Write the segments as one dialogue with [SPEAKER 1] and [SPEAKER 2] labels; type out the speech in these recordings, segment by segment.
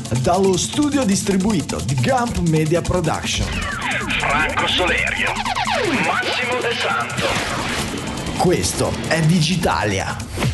[SPEAKER 1] dallo studio distribuito di Gump Media Production.
[SPEAKER 2] Franco Solerio, Massimo De Santo.
[SPEAKER 1] Questo è Digitalia.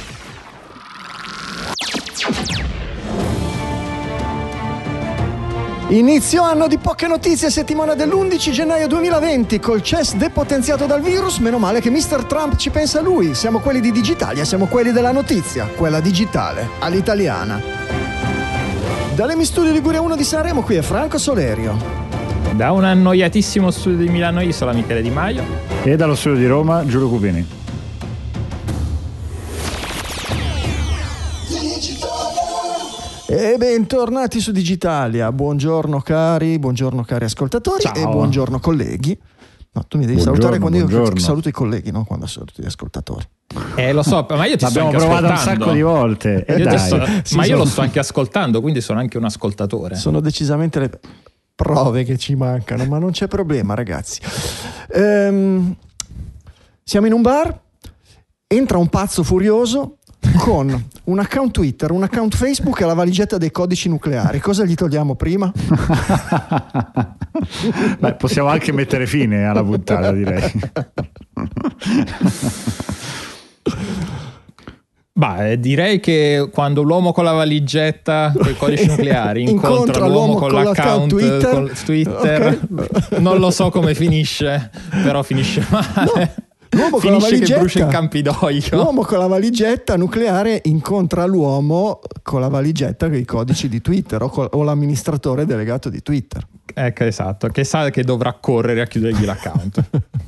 [SPEAKER 3] Inizio anno di poche notizie, settimana dell'11 gennaio 2020, col CES depotenziato dal virus. Meno male che Mr. Trump ci pensa lui. Siamo quelli di Digitalia, siamo quelli della notizia, quella digitale, all'italiana. Dall'Emi Studio Liguria 1 di Sanremo, qui è Franco Solerio.
[SPEAKER 4] Da un annoiatissimo studio di Milano Isola, Michele Di Maio.
[SPEAKER 5] E dallo studio di Roma, Giulio Cupini.
[SPEAKER 3] E bentornati su Digitalia. Buongiorno cari ascoltatori.
[SPEAKER 5] Ciao.
[SPEAKER 3] E buongiorno colleghi. No, tu mi devi salutare quando io saluto i colleghi, no? Quando saluto gli ascoltatori.
[SPEAKER 4] Lo so, ma io ti sto anche
[SPEAKER 5] provato
[SPEAKER 4] ascoltando.
[SPEAKER 5] un sacco di volte.
[SPEAKER 4] Io lo sto anche ascoltando, quindi sono anche un ascoltatore.
[SPEAKER 3] Sono decisamente le prove che ci mancano, ma non c'è problema, ragazzi. Siamo in un bar, entra un pazzo furioso con un account Twitter, un account Facebook e la valigetta dei codici nucleari. Cosa gli togliamo prima?
[SPEAKER 5] Beh, possiamo anche mettere fine alla puntata, direi.
[SPEAKER 4] Direi che quando l'uomo con la valigetta con i codici nucleari incontra l'uomo con l'account Twitter, okay. Non lo so come finisce, però finisce male.
[SPEAKER 3] L'uomo con la valigetta,
[SPEAKER 4] che brucia il Campidoglio.
[SPEAKER 3] L'uomo con la valigetta nucleare incontra l'uomo con la valigetta con i codici di Twitter o l'amministratore delegato di Twitter.
[SPEAKER 4] Ecco, esatto, che sa che dovrà correre a chiudergli l'account.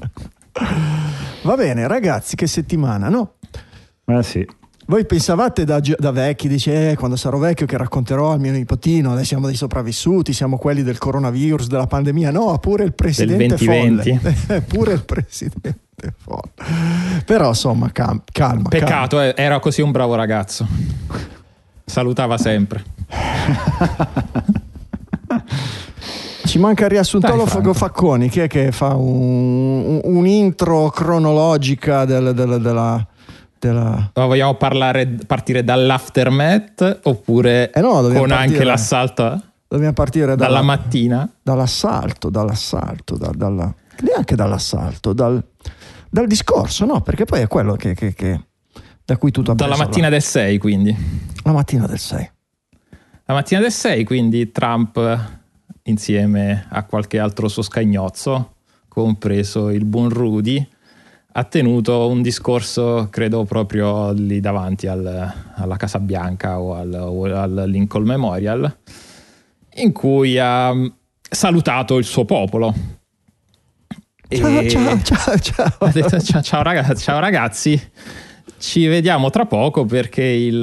[SPEAKER 3] Va bene, ragazzi, che settimana, no?
[SPEAKER 5] Sì.
[SPEAKER 3] Voi pensavate da vecchi, dice quando sarò vecchio che racconterò al mio nipotino, noi siamo dei sopravvissuti, siamo quelli del coronavirus, della pandemia. No, pure il presidente folle. Pure il presidente folle. Però insomma, calma.
[SPEAKER 4] Peccato, era così un bravo ragazzo. Salutava sempre.
[SPEAKER 3] Ci manca il riassuntologo Facconi, che fa un intro cronologica della
[SPEAKER 5] Vogliamo
[SPEAKER 4] partire dall'aftermath oppure con anche l'assalto?
[SPEAKER 3] Dobbiamo partire
[SPEAKER 4] dalla mattina?
[SPEAKER 3] Dall'assalto, neanche dall'assalto, dal discorso, no? Perché poi è quello che da cui tutto ha preso.
[SPEAKER 4] Dalla mattina del 6, quindi.
[SPEAKER 3] La mattina del 6.
[SPEAKER 4] La mattina del 6, quindi Trump insieme a qualche altro suo scagnozzo, compreso il buon Rudy, ha tenuto un discorso, credo proprio lì davanti alla Casa Bianca o al Lincoln Memorial, in cui ha salutato il suo popolo.
[SPEAKER 3] Ciao.
[SPEAKER 4] Ha detto ciao ragazzi, ci vediamo tra poco perché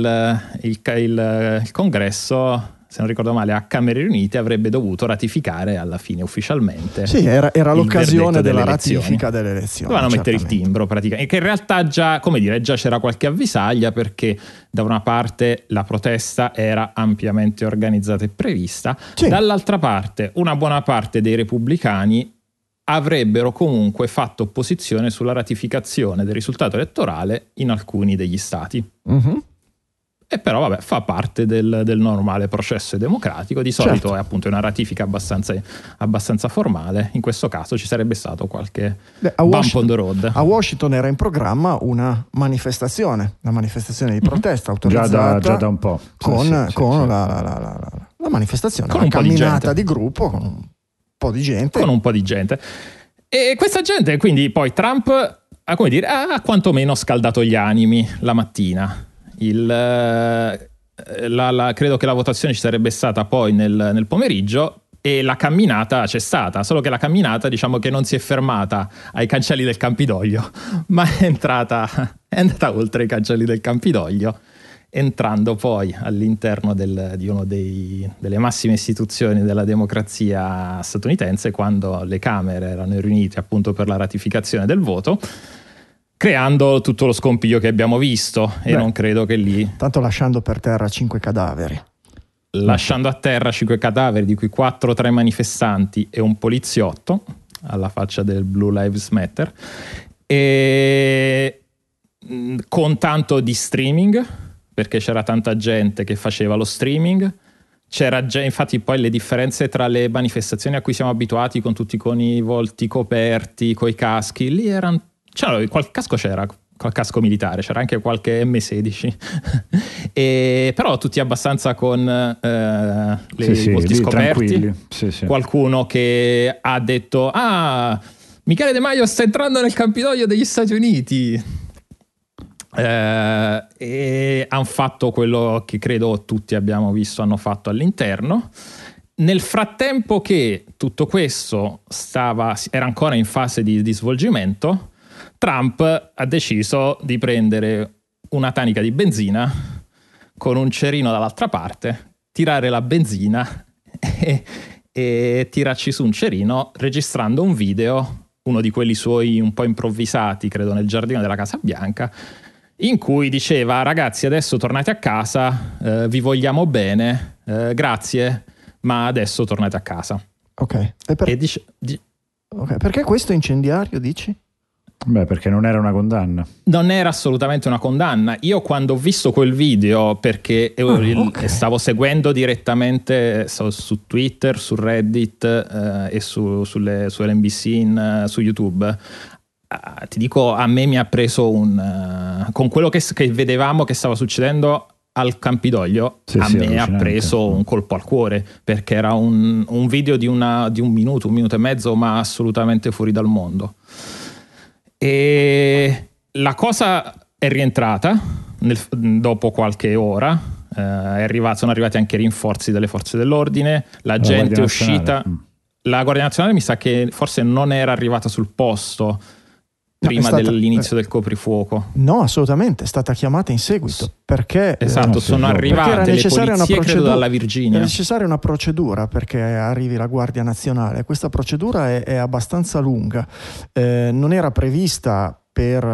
[SPEAKER 4] il Congresso, se non ricordo male, a Camere Riunite avrebbe dovuto ratificare alla fine ufficialmente.
[SPEAKER 3] Sì, era l'occasione della ratifica delle elezioni.
[SPEAKER 4] Dovevano mettere il timbro praticamente, che in realtà già c'era qualche avvisaglia, perché da una parte la protesta era ampiamente organizzata e prevista, sì. Dall'altra parte una buona parte dei repubblicani avrebbero comunque fatto opposizione sulla ratificazione del risultato elettorale in alcuni degli stati. Mm-hmm. E però fa parte del normale processo democratico. Di solito certo. È appunto una ratifica abbastanza formale. In questo caso ci sarebbe stato qualche bump on the road.
[SPEAKER 3] A Washington era in programma una manifestazione di protesta autorizzata
[SPEAKER 5] già da un po'.
[SPEAKER 3] Con la manifestazione, con una camminata di gruppo con un po' di gente.
[SPEAKER 4] E questa gente, quindi poi Trump ha quantomeno scaldato gli animi la mattina. Credo che la votazione ci sarebbe stata poi nel pomeriggio e la camminata c'è stata, solo che la camminata che non si è fermata ai cancelli del Campidoglio, ma è andata oltre i cancelli del Campidoglio, entrando poi all'interno di uno delle massime istituzioni della democrazia statunitense, quando le Camere erano riunite appunto per la ratificazione del voto, creando tutto lo scompiglio che abbiamo visto. E non credo che lì,
[SPEAKER 3] tanto lasciando per terra 5 cadaveri,
[SPEAKER 4] lasciando a terra 5 cadaveri, di cui 4 tra i manifestanti e un poliziotto, alla faccia del Blue Lives Matter, e con tanto di streaming, perché c'era tanta gente che faceva lo streaming, c'era già, infatti poi le differenze tra le manifestazioni a cui siamo abituati con tutti con i volti coperti, coi caschi, lì erano, cioè, qualche casco c'era, col casco militare, c'era anche qualche M16 però tutti abbastanza con i volti scoperti. Qualcuno che ha detto Michele De Maio sta entrando nel Campidoglio degli Stati Uniti, e hanno fatto quello che credo tutti abbiamo visto hanno fatto all'interno. Nel frattempo che tutto questo era ancora in fase di svolgimento, Trump ha deciso di prendere una tanica di benzina con un cerino dall'altra parte, tirare la benzina e tirarci su un cerino, registrando un video, uno di quelli suoi un po' improvvisati, credo nel giardino della Casa Bianca, in cui diceva: ragazzi, adesso tornate a casa, vi vogliamo bene, grazie, ma adesso tornate a casa.
[SPEAKER 3] Ok. Ok, perché questo incendiario, dici?
[SPEAKER 5] Beh, perché non era una condanna.
[SPEAKER 4] Non era assolutamente una condanna. Io quando ho visto quel video, perché stavo seguendo direttamente su Twitter, su Reddit e su NBC su YouTube, ti dico, a me mi ha preso con quello che vedevamo che stava succedendo al Campidoglio, me ha preso un colpo al cuore, perché era un video di un minuto e mezzo, ma assolutamente fuori dal mondo. E la cosa è rientrata dopo qualche ora, sono arrivati anche rinforzi delle forze dell'ordine, la gente è uscita. La Guardia Nazionale mi sa che forse non era arrivata sul posto prima dell'inizio del coprifuoco.
[SPEAKER 3] No, assolutamente, è stata chiamata in seguito, perché
[SPEAKER 4] sono arrivate le polizie, credo, dalla Virginia.
[SPEAKER 3] È necessaria una procedura perché arrivi la Guardia Nazionale. Questa procedura è abbastanza lunga, non era prevista per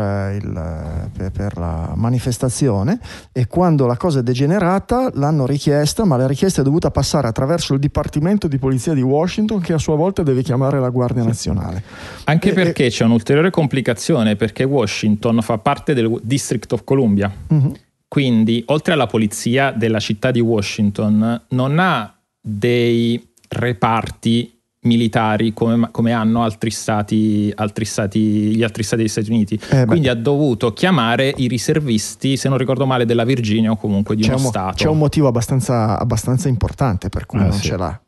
[SPEAKER 3] la manifestazione, e quando la cosa è degenerata l'hanno richiesta, ma la richiesta è dovuta passare attraverso il Dipartimento di Polizia di Washington, che a sua volta deve chiamare la Guardia Nazionale.
[SPEAKER 4] Anche perché c'è un'ulteriore complicazione, perché Washington fa parte del District of Columbia. Quindi oltre alla polizia della città di Washington non ha dei reparti militari come hanno gli altri stati degli Stati Uniti, quindi ha dovuto chiamare i riservisti, se non ricordo male, della Virginia o comunque di uno stato.
[SPEAKER 3] C'è un motivo abbastanza importante per cui non ce l'ha.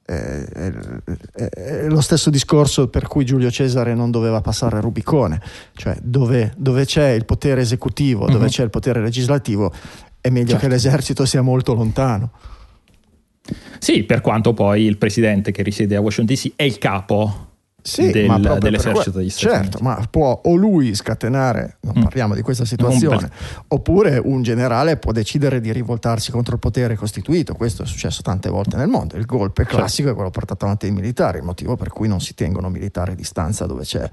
[SPEAKER 3] È lo stesso discorso per cui Giulio Cesare non doveva passare il Rubicone, cioè dove c'è il potere esecutivo, dove c'è il potere legislativo, è meglio che l'esercito sia molto lontano.
[SPEAKER 4] Sì, per quanto poi il presidente che risiede a Washington DC è il capo dell'esercito degli Stati Uniti.
[SPEAKER 3] Certo, ma può o lui scatenare, non parliamo di questa situazione, oppure un generale può decidere di rivoltarsi contro il potere costituito. Questo è successo tante volte nel mondo. Il golpe classico è quello portato avanti dai militari, il motivo per cui non si tengono militari a distanza dove c'è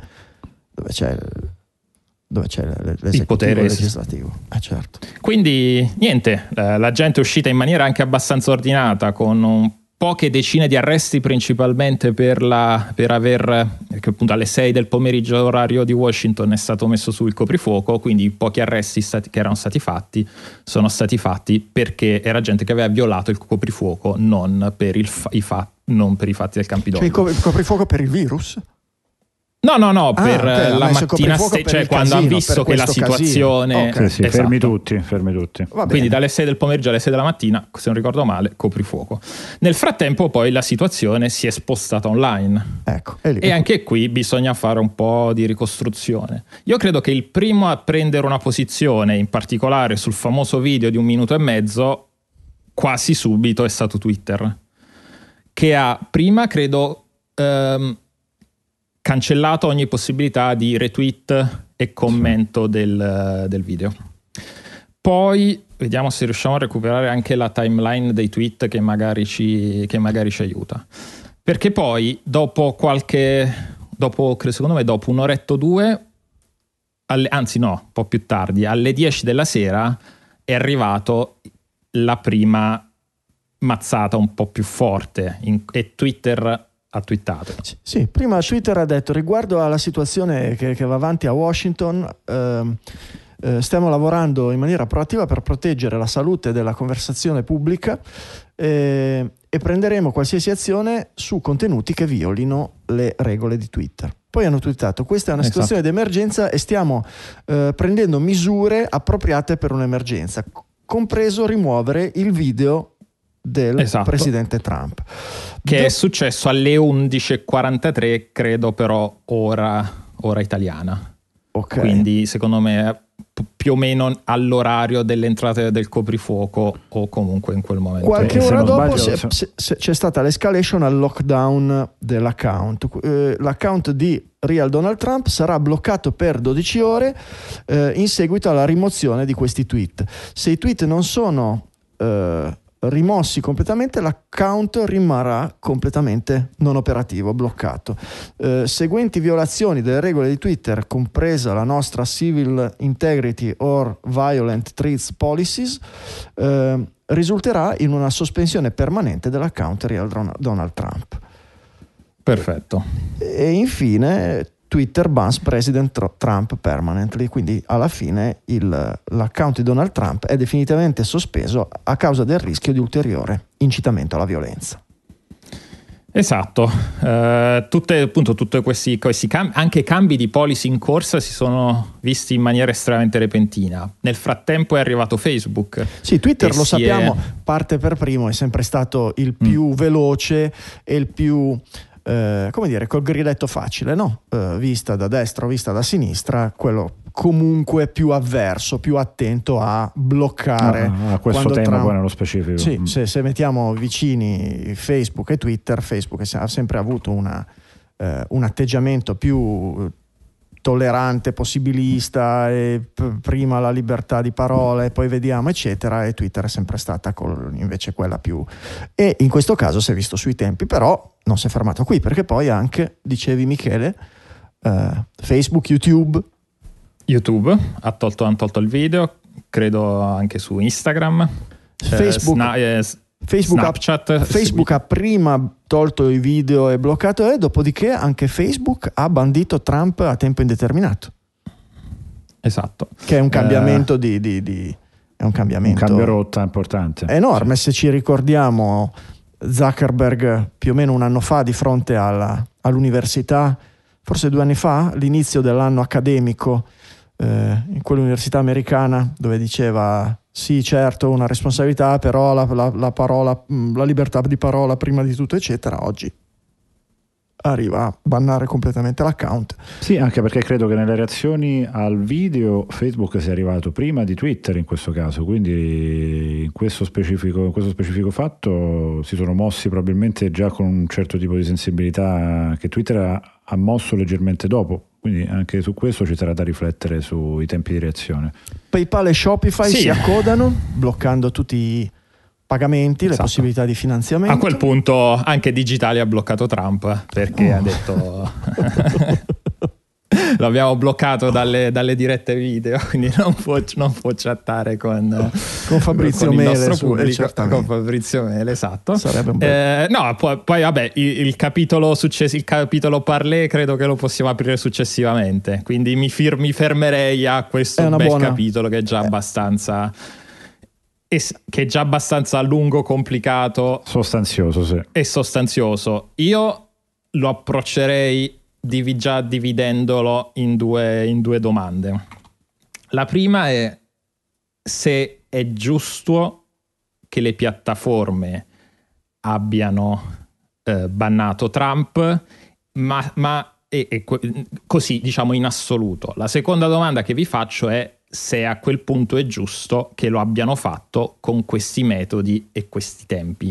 [SPEAKER 3] il potere legislativo. Certo.
[SPEAKER 4] Quindi niente, la gente è uscita in maniera anche abbastanza ordinata, con poche decine di arresti, principalmente perché appunto alle 6 del pomeriggio orario di Washington è stato messo su il coprifuoco, quindi i pochi arresti che erano stati fatti sono stati fatti perché era gente che aveva violato il coprifuoco, non per i fatti del Campidoglio.
[SPEAKER 3] Cioè il coprifuoco per il virus?
[SPEAKER 4] No, per la mattina cioè quando ha visto che la situazione
[SPEAKER 5] fermi tutti.
[SPEAKER 4] Quindi dalle 6 del pomeriggio alle 6 della mattina, se non ricordo male, coprifuoco. Nel frattempo poi la situazione si è spostata online, e anche qui bisogna fare un po' di ricostruzione. Io credo che il primo a prendere una posizione, in particolare sul famoso video di 1 minuto e mezzo, quasi subito è stato Twitter, che ha prima, credo, cancellato ogni possibilità di retweet e commento del video. Poi vediamo se riusciamo a recuperare anche la timeline dei tweet che magari ci aiuta. Perché poi dopo secondo me dopo un'oretta o due, un po' più tardi, alle 10 della sera è arrivato la prima mazzata un po' più forte e Twitter ha twittato.
[SPEAKER 3] Sì, prima Twitter ha detto: riguardo alla situazione che va avanti a Washington, stiamo lavorando in maniera proattiva per proteggere la salute della conversazione pubblica, e e prenderemo qualsiasi azione su contenuti che violino le regole di Twitter. Poi hanno twittato: questa è una situazione di emergenza e stiamo prendendo misure appropriate per un'emergenza, compreso rimuovere il video del presidente Trump,
[SPEAKER 4] che è successo alle 11:43, credo, però ora italiana.
[SPEAKER 3] Okay.
[SPEAKER 4] Quindi secondo me più o meno all'orario dell'entrata del coprifuoco, o comunque in quel momento.
[SPEAKER 3] Qualche ora dopo c'è stata l'escalation al lockdown dell'account. L'account di Real Donald Trump sarà bloccato per 12 ore in seguito alla rimozione di questi tweet. Se i tweet non sono rimossi completamente, l'account rimarrà completamente non operativo, bloccato. Seguenti violazioni delle regole di Twitter, compresa la nostra Civil Integrity or Violent Treats Policies, risulterà in una sospensione permanente dell'account Real Donald Trump.
[SPEAKER 4] Perfetto.
[SPEAKER 3] E infine Twitter bans President Trump permanently, quindi alla fine l'account di Donald Trump è definitivamente sospeso a causa del rischio di ulteriore incitamento alla violenza.
[SPEAKER 4] Esatto, tutti questi anche cambi di policy in corsa si sono visti in maniera estremamente repentina. Nel frattempo è arrivato Facebook.
[SPEAKER 3] Sì, Twitter lo sappiamo, parte per primo, è sempre stato il più veloce e il più come dire, col grilletto facile, no? Vista da destra o vista da sinistra, quello comunque più avverso, più attento a bloccare
[SPEAKER 5] a questo tema poi nello specifico.
[SPEAKER 3] Sì, se mettiamo vicini Facebook e Twitter, Facebook ha sempre avuto un atteggiamento più tollerante, possibilista, e prima la libertà di parola e poi vediamo eccetera, e Twitter è sempre stata invece quella più, e in questo caso si è visto sui tempi, però non si è fermato qui, perché poi anche, dicevi Michele, Facebook, YouTube hanno tolto il video, credo anche su Instagram,
[SPEAKER 4] Snapchat.
[SPEAKER 3] Facebook ha prima tolto i video e bloccato, e dopodiché anche Facebook ha bandito Trump a tempo indeterminato.
[SPEAKER 4] Esatto.
[SPEAKER 3] Che è un cambiamento è un cambio
[SPEAKER 5] rotta importante.
[SPEAKER 3] È enorme, se ci ricordiamo Zuckerberg più o meno un anno fa di fronte all'università, forse 2 anni fa, l'inizio dell'anno accademico in quell'università americana, dove diceva sì, certo, una responsabilità, però la parola, la libertà di parola prima di tutto eccetera, oggi arriva a bannare completamente l'account.
[SPEAKER 5] Sì, anche perché credo che nelle reazioni al video Facebook sia arrivato prima di Twitter in questo caso, quindi in questo specifico fatto si sono mossi probabilmente già con un certo tipo di sensibilità che Twitter ha mosso leggermente dopo, quindi anche su questo ci sarà da riflettere sui tempi di reazione.
[SPEAKER 3] PayPal e Shopify si accodano bloccando tutti i pagamenti, le possibilità di finanziamento.
[SPEAKER 4] A quel punto anche Digitalia ha bloccato Trump, perché ha detto l'abbiamo bloccato dalle dirette video, quindi non può chattare con
[SPEAKER 3] Fabrizio
[SPEAKER 4] con il
[SPEAKER 3] Mele
[SPEAKER 4] nostro pubblico, con Fabrizio Mele, esatto.
[SPEAKER 3] Sarebbe un bel...
[SPEAKER 4] no, poi vabbè, il capitolo parlé credo che lo possiamo aprire successivamente, quindi mi fermerei a questo capitolo che è già abbastanza lungo, complicato,
[SPEAKER 5] sostanzioso, sì.
[SPEAKER 4] E sostanzioso. Io lo approccerei già dividendolo in due domande. La prima è se è giusto che le piattaforme abbiano bannato Trump, ma così, diciamo, in assoluto. La seconda domanda che vi faccio è se a quel punto è giusto che lo abbiano fatto con questi metodi e questi tempi.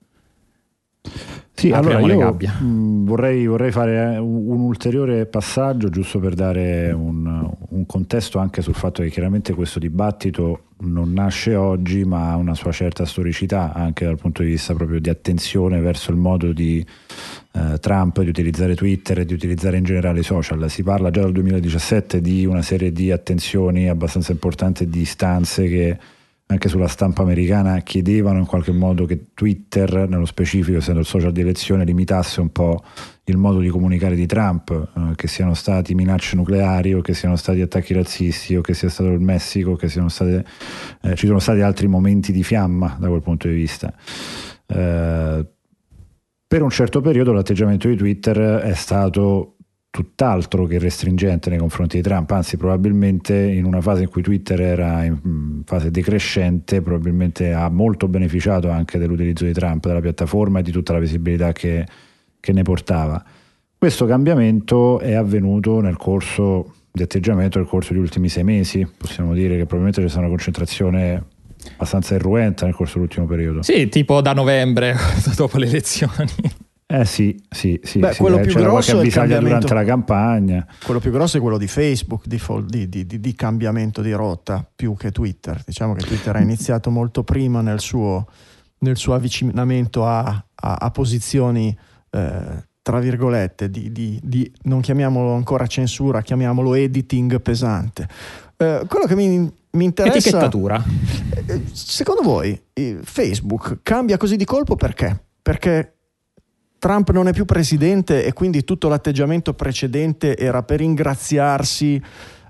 [SPEAKER 5] Sì, allora io vorrei fare un ulteriore passaggio, giusto per dare un contesto anche sul fatto che chiaramente questo dibattito non nasce oggi, ma ha una sua certa storicità anche dal punto di vista proprio di attenzione verso il modo di Trump di utilizzare Twitter e di utilizzare in generale i social. Si parla già dal 2017 di una serie di attenzioni abbastanza importanti, di istanze che anche sulla stampa americana chiedevano in qualche modo che Twitter, nello specifico essendo il social di elezione, limitasse un po' il modo di comunicare di Trump, che siano stati minacce nucleari o che siano stati attacchi razzisti o che sia stato il Messico, che ci sono stati altri momenti di fiamma da quel punto di vista. Per un certo periodo l'atteggiamento di Twitter è stato tutt'altro che restringente nei confronti di Trump, anzi probabilmente in una fase in cui Twitter era in fase decrescente probabilmente ha molto beneficiato anche dell'utilizzo di Trump, della piattaforma e di tutta la visibilità che ne portava. Questo cambiamento è avvenuto nel corso di atteggiamento nel corso degli ultimi 6 mesi, possiamo dire che probabilmente c'è stata una concentrazione abbastanza irruenta nel corso dell'ultimo periodo.
[SPEAKER 4] Sì, tipo da novembre, dopo le elezioni.
[SPEAKER 5] Sì.
[SPEAKER 3] Beh, quello più
[SPEAKER 5] c'era
[SPEAKER 3] grosso
[SPEAKER 5] qualche
[SPEAKER 3] è il
[SPEAKER 5] avvisaglia durante la campagna.
[SPEAKER 3] Quello più grosso è quello di Facebook, di cambiamento di rotta, più che Twitter. Diciamo che Twitter ha iniziato molto prima nel suo avvicinamento a posizioni tra virgolette di non chiamiamolo ancora censura, chiamiamolo editing pesante. Quello che mi interessa,
[SPEAKER 4] etichettatura.
[SPEAKER 3] Secondo voi Facebook cambia così di colpo perché? Perché Trump non è più presidente e quindi tutto l'atteggiamento precedente era per ingraziarsi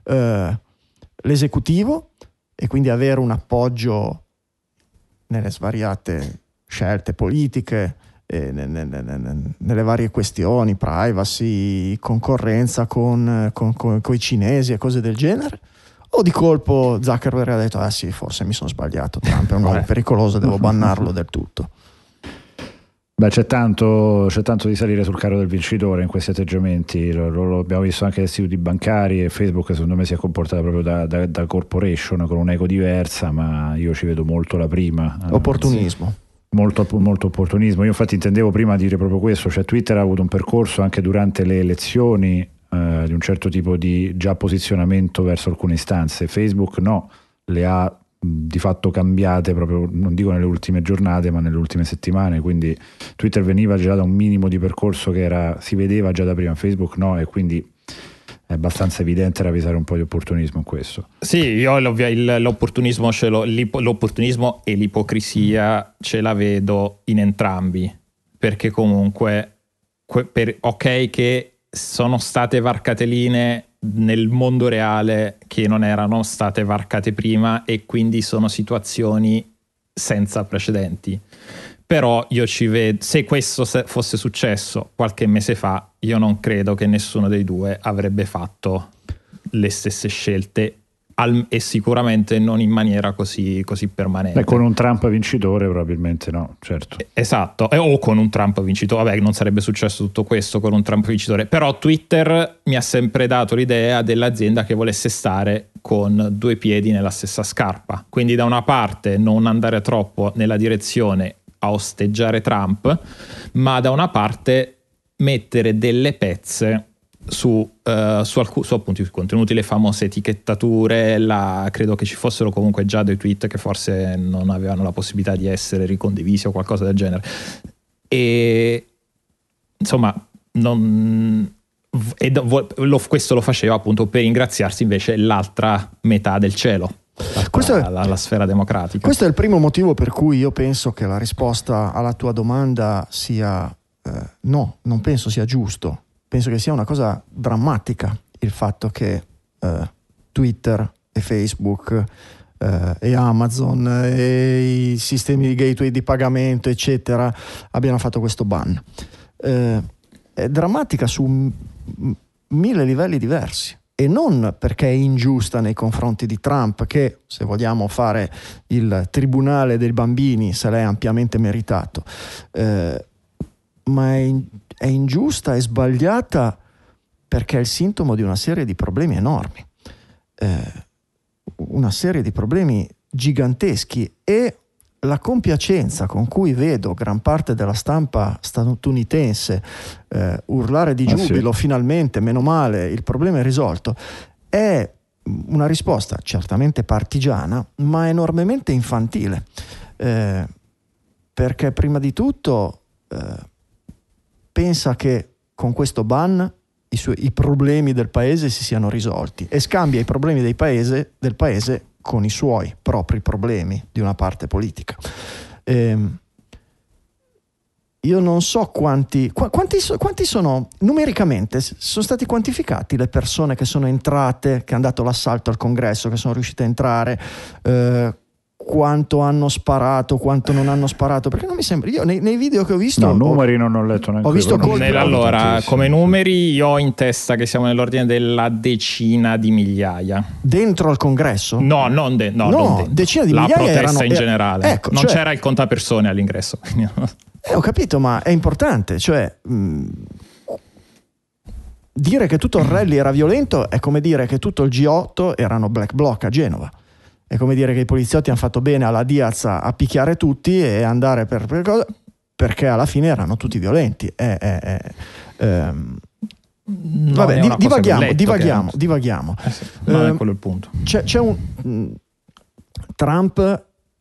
[SPEAKER 3] l'esecutivo e quindi avere un appoggio nelle svariate scelte politiche, nelle varie questioni, privacy, concorrenza con i cinesi e cose del genere? O di colpo Zuckerberg ha detto sì, forse mi sono sbagliato, Trump è un uomo pericoloso, devo bannarlo del tutto?
[SPEAKER 5] Beh, c'è tanto di salire sul carro del vincitore in questi atteggiamenti, lo abbiamo visto anche dai istituti bancari, e Facebook secondo me si è comportata proprio da corporation con un'eco diversa, ma io ci vedo molto la prima.
[SPEAKER 3] Opportunismo.
[SPEAKER 5] Molto opportunismo. Io infatti intendevo prima dire proprio questo, cioè Twitter ha avuto un percorso anche durante le elezioni di un certo tipo di già posizionamento verso alcune istanze. Facebook no, le ha di fatto cambiate proprio, non dico nelle ultime giornate ma nelle ultime settimane, quindi Twitter veniva già da un minimo di percorso che si vedeva già da prima, Facebook no, e quindi è abbastanza evidente ravvisare un po' di opportunismo in questo.
[SPEAKER 4] Sì, io l'opportunismo l'opportunismo e l'ipocrisia ce la vedo in entrambi, perché comunque ok che sono state varcate linee nel mondo reale che non erano state varcate prima e quindi sono situazioni senza precedenti, però io ci vedo, se questo fosse successo qualche mese fa, io non credo che nessuno dei due avrebbe fatto le stesse scelte e sicuramente non in maniera così permanente.
[SPEAKER 5] Con un Trump vincitore probabilmente no, certo.
[SPEAKER 4] Esatto, o con un Trump vincitore, vabbè, non sarebbe successo tutto questo con un Trump vincitore, però Twitter mi ha sempre dato l'idea dell'azienda che volesse stare con 2 piedi nella stessa scarpa, quindi da una parte non andare troppo nella direzione a osteggiare Trump, ma da una parte mettere delle pezze su appunto i contenuti, le famose etichettature, credo che ci fossero comunque già dei tweet che forse non avevano la possibilità di essere ricondivisi o qualcosa del genere, e insomma questo lo faceva appunto per ingraziarsi invece l'altra metà del cielo, la sfera democratica.
[SPEAKER 3] Questo è il primo motivo per cui io penso che la risposta alla tua domanda sia no, non penso sia giusto. Penso che sia una cosa drammatica il fatto che Twitter e Facebook e Amazon e i sistemi di gateway di pagamento eccetera abbiano fatto questo ban. È drammatica su 1000 livelli diversi, e non perché è ingiusta nei confronti di Trump, che se vogliamo fare il tribunale dei bambini se l'è ampiamente meritato, ma è ingiusta e sbagliata perché è il sintomo di una serie di problemi enormi, una serie di problemi giganteschi, e la compiacenza con cui vedo gran parte della stampa statunitense urlare di giubilo, sì, finalmente, meno male, il problema è risolto, è una risposta certamente partigiana ma enormemente infantile, perché prima di tutto pensa che con questo ban i problemi del paese si siano risolti e scambia i problemi del paese con i suoi propri problemi di una parte politica. Io non so quanti sono numericamente, sono stati quantificati le persone che sono entrate, che hanno dato l'assalto al congresso, che sono riuscite a entrare, quanto hanno sparato, quanto non hanno sparato, perché non mi sembra, io nei video che ho visto,
[SPEAKER 5] no, numeri non ho letto neanche.
[SPEAKER 3] Ho visto
[SPEAKER 4] allora, come numeri io ho in testa che siamo nell'ordine della decina di migliaia
[SPEAKER 3] dentro al congresso.
[SPEAKER 4] No, non dentro.
[SPEAKER 3] Decine di
[SPEAKER 4] la
[SPEAKER 3] migliaia
[SPEAKER 4] protesta
[SPEAKER 3] erano,
[SPEAKER 4] in generale,
[SPEAKER 3] ecco,
[SPEAKER 4] non
[SPEAKER 3] cioè,
[SPEAKER 4] c'era il contapersone all'ingresso.
[SPEAKER 3] Ho capito, ma è importante, cioè dire che tutto il rally era violento è come dire che tutto il G8 erano black bloc a Genova. È come dire che i poliziotti hanno fatto bene alla Diaz a picchiare tutti e andare per cosa, perché alla fine erano tutti violenti. Vabbè, divaghiamo.
[SPEAKER 4] Sì, non è quello il punto.
[SPEAKER 3] C'è Trump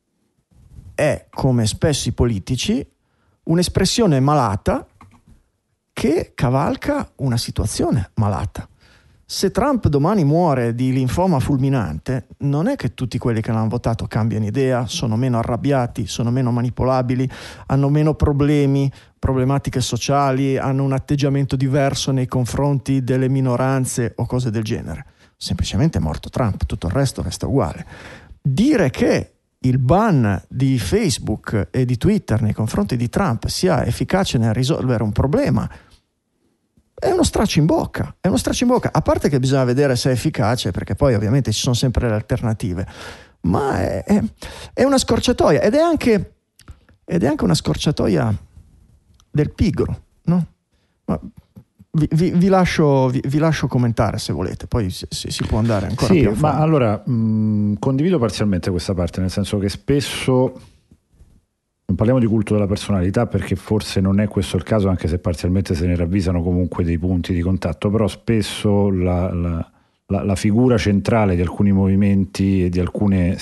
[SPEAKER 3] è, come spesso i politici, un'espressione malata che cavalca una situazione malata. Se Trump domani muore di linfoma fulminante, non è che tutti quelli che l'hanno votato cambiano idea, sono meno arrabbiati, sono meno manipolabili, hanno meno problematiche sociali, hanno un atteggiamento diverso nei confronti delle minoranze o cose del genere. Semplicemente è morto Trump, tutto il resto resta uguale. Dire che il ban di Facebook e di Twitter nei confronti di Trump sia efficace nel risolvere un problema è uno straccio in bocca, a parte che bisogna vedere se è efficace, perché poi ovviamente ci sono sempre le alternative, ma è una scorciatoia ed è anche una scorciatoia del pigro, no? Ma vi lascio commentare se volete, poi si può andare ancora più a fondo.
[SPEAKER 5] Ma allora condivido parzialmente questa parte, nel senso che spesso non parliamo di culto della personalità, perché forse non è questo il caso, anche se parzialmente se ne ravvisano comunque dei punti di contatto, però spesso la figura centrale di alcuni movimenti e di alcuni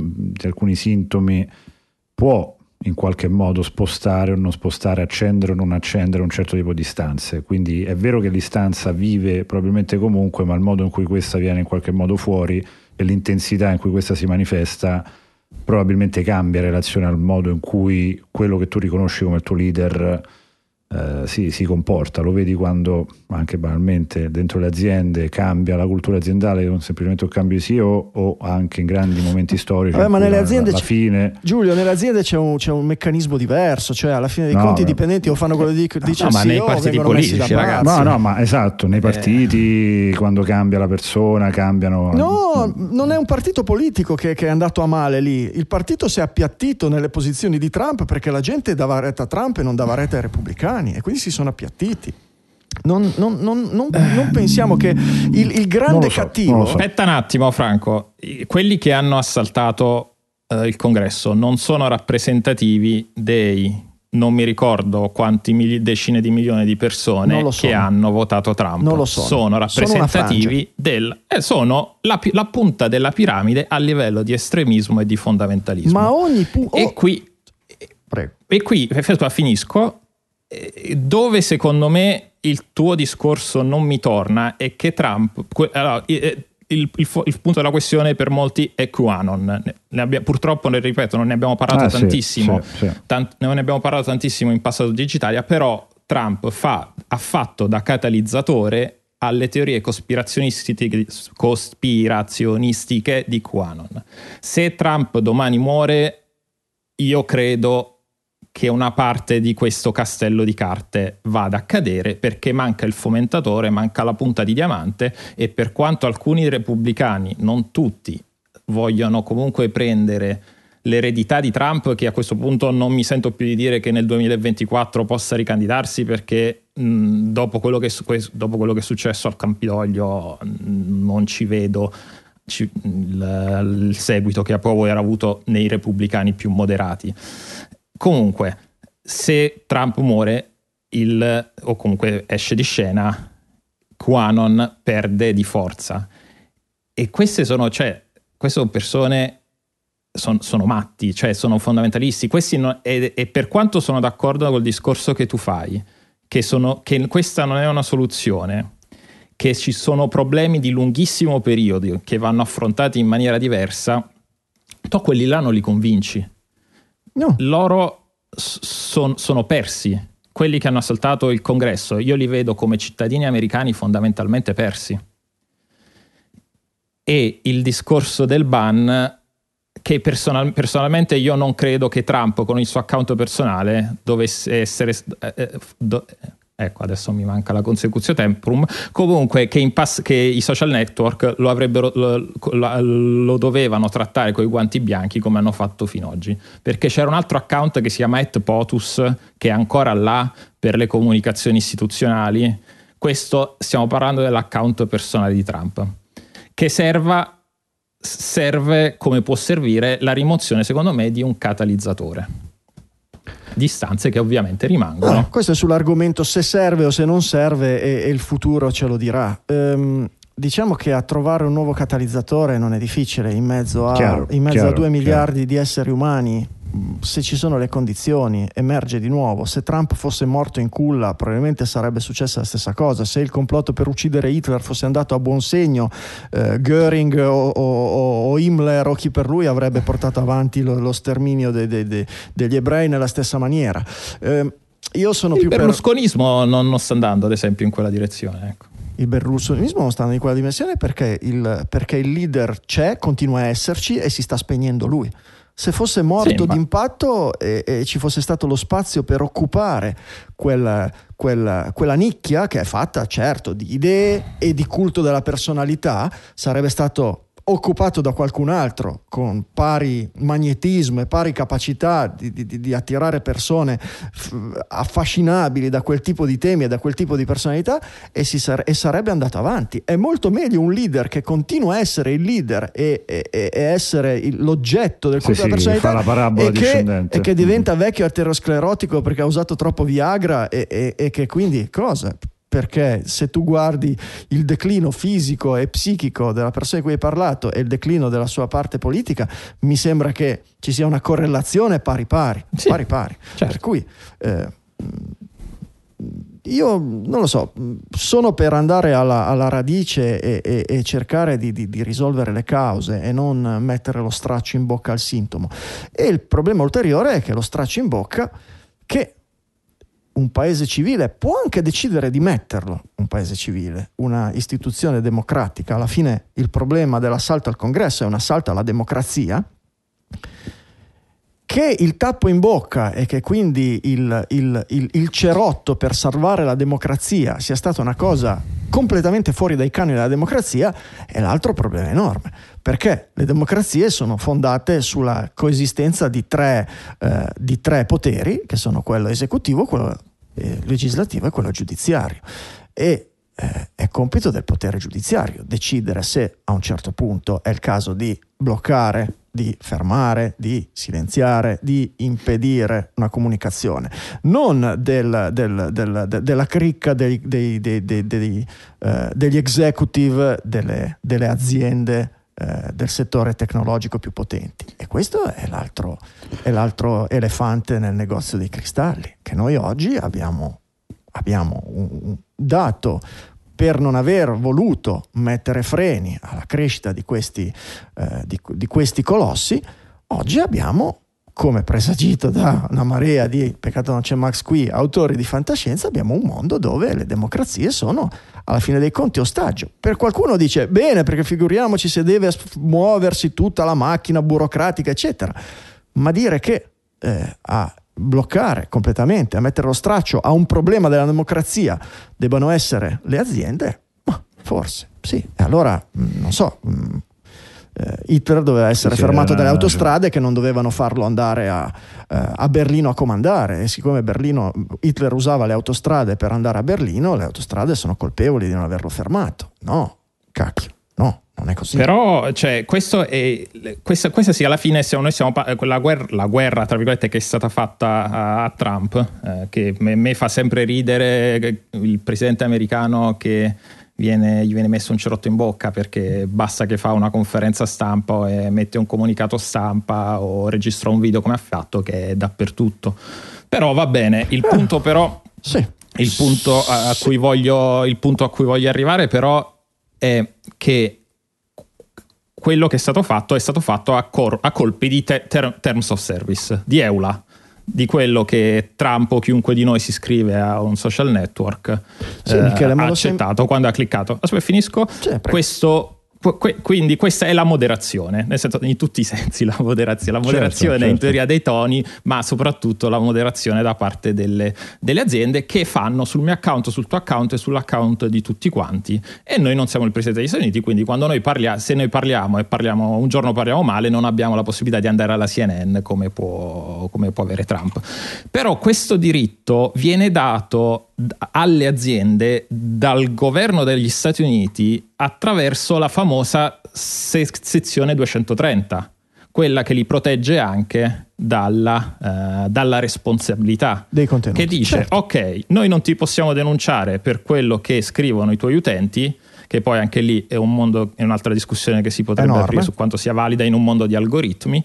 [SPEAKER 5] sintomi può in qualche modo spostare o non spostare, accendere o non accendere un certo tipo di istanze. Quindi è vero che l'istanza vive probabilmente comunque, ma il modo in cui questa viene in qualche modo fuori e l'intensità in cui questa si manifesta probabilmente cambia in relazione al modo in cui quello che tu riconosci come il tuo leader si comporta. Lo vedi quando anche banalmente dentro le aziende cambia la cultura aziendale con semplicemente un cambio di CEO, o anche in grandi momenti storici.
[SPEAKER 3] Ma nelle aziende
[SPEAKER 5] alla fine,
[SPEAKER 3] Giulio, nelle aziende c'è un meccanismo diverso, cioè alla fine dei conti i dipendenti o fanno quello di dice il
[SPEAKER 4] ma
[SPEAKER 3] CEO,
[SPEAKER 4] nei partiti politici, ragazzi.
[SPEAKER 5] No, ma esatto, nei partiti quando cambia la persona cambiano.
[SPEAKER 3] No, non è un partito politico che è andato a male lì. Il partito si è appiattito nelle posizioni di Trump perché la gente dava retta a Trump e non dava retta ai repubblicani, e quindi si sono appiattiti. Non pensiamo che il grande cattivo.
[SPEAKER 4] Aspetta un attimo, Franco. Quelli che hanno assaltato il congresso non sono rappresentativi dei non mi ricordo quanti decine di milioni di persone che hanno votato Trump.
[SPEAKER 3] Non lo sono.
[SPEAKER 4] Sono rappresentativi sono la punta della piramide a livello di estremismo e di fondamentalismo.
[SPEAKER 3] Ma ogni
[SPEAKER 4] e qui finisco. Dove secondo me il tuo discorso non mi torna è che Trump, il punto della questione per molti è QAnon. Purtroppo, ripeto, non ne abbiamo parlato tantissimo. Ne abbiamo parlato tantissimo in passato digitalia, però Trump ha fatto da catalizzatore alle teorie cospirazionistiche di QAnon. Se Trump domani muore, io credo che una parte di questo castello di carte vada a cadere, perché manca il fomentatore, manca la punta di diamante, e per quanto alcuni repubblicani, non tutti, vogliono comunque prendere l'eredità di Trump, che a questo punto non mi sento più di dire che nel 2024 possa ricandidarsi, perché dopo quello che è successo al Campidoglio non ci vedo il seguito che può aver avuto nei repubblicani più moderati. Comunque, se Trump muore o comunque esce di scena, QAnon perde di forza, e queste sono persone, sono matti, cioè sono fondamentalisti. E per quanto sono d'accordo col discorso che tu fai, che questa non è una soluzione, che ci sono problemi di lunghissimo periodo che vanno affrontati in maniera diversa, tu quelli là non li convinci. No. Loro sono persi. Quelli che hanno assaltato il congresso, io li vedo come cittadini americani fondamentalmente persi. E il discorso del ban che personalmente io non credo che Trump con il suo account personale dovesse essere ecco, adesso mi manca la consecutio temporum, comunque che i social network lo dovevano trattare coi guanti bianchi come hanno fatto fino ad oggi, perché c'era un altro account che si chiama @POTUS che è ancora là per le comunicazioni istituzionali. Questo, stiamo parlando dell'account personale di Trump, che serve come può servire la rimozione, secondo me, di un catalizzatore. Distanze che ovviamente rimangono.
[SPEAKER 3] Questo è sull'argomento se serve o se non serve, e il futuro ce lo dirà. Diciamo che a trovare un nuovo catalizzatore non è difficile in mezzo a 2 miliardi di esseri umani. Se ci sono le condizioni, emerge di nuovo. Se Trump fosse morto in culla, probabilmente sarebbe successa la stessa cosa. Se il complotto per uccidere Hitler fosse andato a buon segno, Göring o Himmler o chi per lui avrebbe portato avanti lo sterminio degli ebrei nella stessa maniera. Io sono
[SPEAKER 4] il berlusconismo non sta andando, ad esempio, in quella direzione, ecco.
[SPEAKER 3] Il berlusconismo non sta andando in quella dimensione perché il leader c'è, continua a esserci e si sta spegnendo lui. Se fosse morto d'impatto e ci fosse stato lo spazio per occupare quella nicchia che è fatta, certo, di idee e di culto della personalità, sarebbe stato occupato da qualcun altro con pari magnetismo e pari capacità di attirare persone affascinabili da quel tipo di temi e da quel tipo di personalità, e sarebbe andato avanti. È molto meglio un leader che continua a essere il leader e essere l'oggetto del culto della personalità,
[SPEAKER 5] fa la parabola
[SPEAKER 3] e che diventa vecchio arteriosclerotico perché ha usato troppo Viagra e che quindi cosa? Perché se tu guardi il declino fisico e psichico della persona di cui hai parlato e il declino della sua parte politica, mi sembra che ci sia una correlazione pari.
[SPEAKER 4] Sì,
[SPEAKER 3] Certo. Per cui io non lo so, sono per andare alla radice e cercare di risolvere le cause e non mettere lo straccio in bocca al sintomo. E il problema ulteriore è che lo straccio in bocca, che un paese civile può anche decidere di metterlo, un paese civile, una istituzione democratica. Alla fine il problema dell'assalto al Congresso è un assalto alla democrazia. Che il tappo in bocca e che quindi il cerotto per salvare la democrazia sia stata una cosa completamente fuori dai canoni della democrazia è l'altro problema enorme, perché le democrazie sono fondate sulla coesistenza di tre poteri, che sono quello esecutivo, quello legislativo e quello giudiziario, e è compito del potere giudiziario decidere se a un certo punto è il caso di bloccare, di fermare, di silenziare, di impedire una comunicazione, non della cricca degli executive delle aziende del settore tecnologico più potenti. E questo è l'altro elefante nel negozio dei cristalli, che noi oggi abbiamo dato per non aver voluto mettere freni alla crescita di questi colossi. Oggi abbiamo, come presagito da una marea di, peccato non c'è Max qui, autori di fantascienza, abbiamo un mondo dove le democrazie sono alla fine dei conti ostaggio. Per qualcuno dice bene, perché figuriamoci se deve muoversi tutta la macchina burocratica eccetera, ma dire che a bloccare completamente, a mettere lo straccio a un problema della democrazia debbano essere le aziende, ma forse sì. E allora non so, Hitler doveva essere fermato dalle autostrade che non dovevano farlo andare a Berlino a comandare, e siccome Hitler usava le autostrade per andare a Berlino, le autostrade sono colpevoli di non averlo fermato. No, cacchio, no, non è così.
[SPEAKER 4] Però questa sì, alla fine noi siamo la guerra tra virgolette che è stata fatta a Trump, che me fa sempre ridere il presidente americano che gli viene messo un cerotto in bocca perché basta che fa una conferenza stampa e mette un comunicato stampa o registra un video come ha fatto, che è dappertutto. Però va bene, il punto però
[SPEAKER 3] sì.
[SPEAKER 4] il punto a cui voglio arrivare però è che quello che è stato fatto a colpi di terms of service, di EULA, di quello che Trump o chiunque di noi si iscrive a un social network
[SPEAKER 3] Michele,
[SPEAKER 4] ha accettato quando ha cliccato. Aspetta, finisco. Quindi questa è la moderazione, nel senso, in tutti i sensi la moderazione certo. In teoria dei toni, ma soprattutto la moderazione da parte delle aziende che fanno sul mio account, sul tuo account e sull'account di tutti quanti, e noi non siamo il Presidente degli Stati Uniti, quindi quando noi se noi parliamo un giorno parliamo male, non abbiamo la possibilità di andare alla CNN come può avere Trump. Però questo diritto viene dato alle aziende dal governo degli Stati Uniti attraverso la famosa sezione 230, quella che li protegge anche dalla responsabilità
[SPEAKER 3] dei contenuti,
[SPEAKER 4] che dice certo. Ok, noi non ti possiamo denunciare per quello che scrivono i tuoi utenti, che poi anche lì è un'altra discussione che si potrebbe aprire su quanto sia valida in un mondo di algoritmi,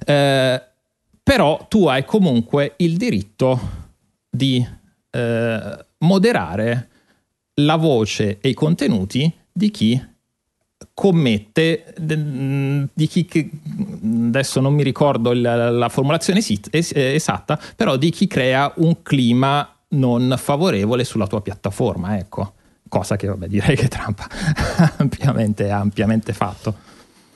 [SPEAKER 4] però tu hai comunque il diritto di moderare la voce e i contenuti di chi commette, di chi adesso non mi ricordo la formulazione esatta, però di chi crea un clima non favorevole sulla tua piattaforma, ecco, cosa che direi che Trump ha ampiamente fatto.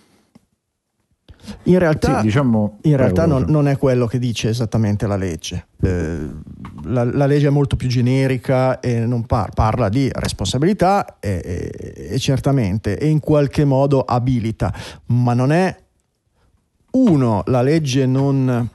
[SPEAKER 3] In realtà, non è quello che dice esattamente la legge. La legge è molto più generica e non parla di responsabilità e certamente e in qualche modo abilita, ma non è la legge non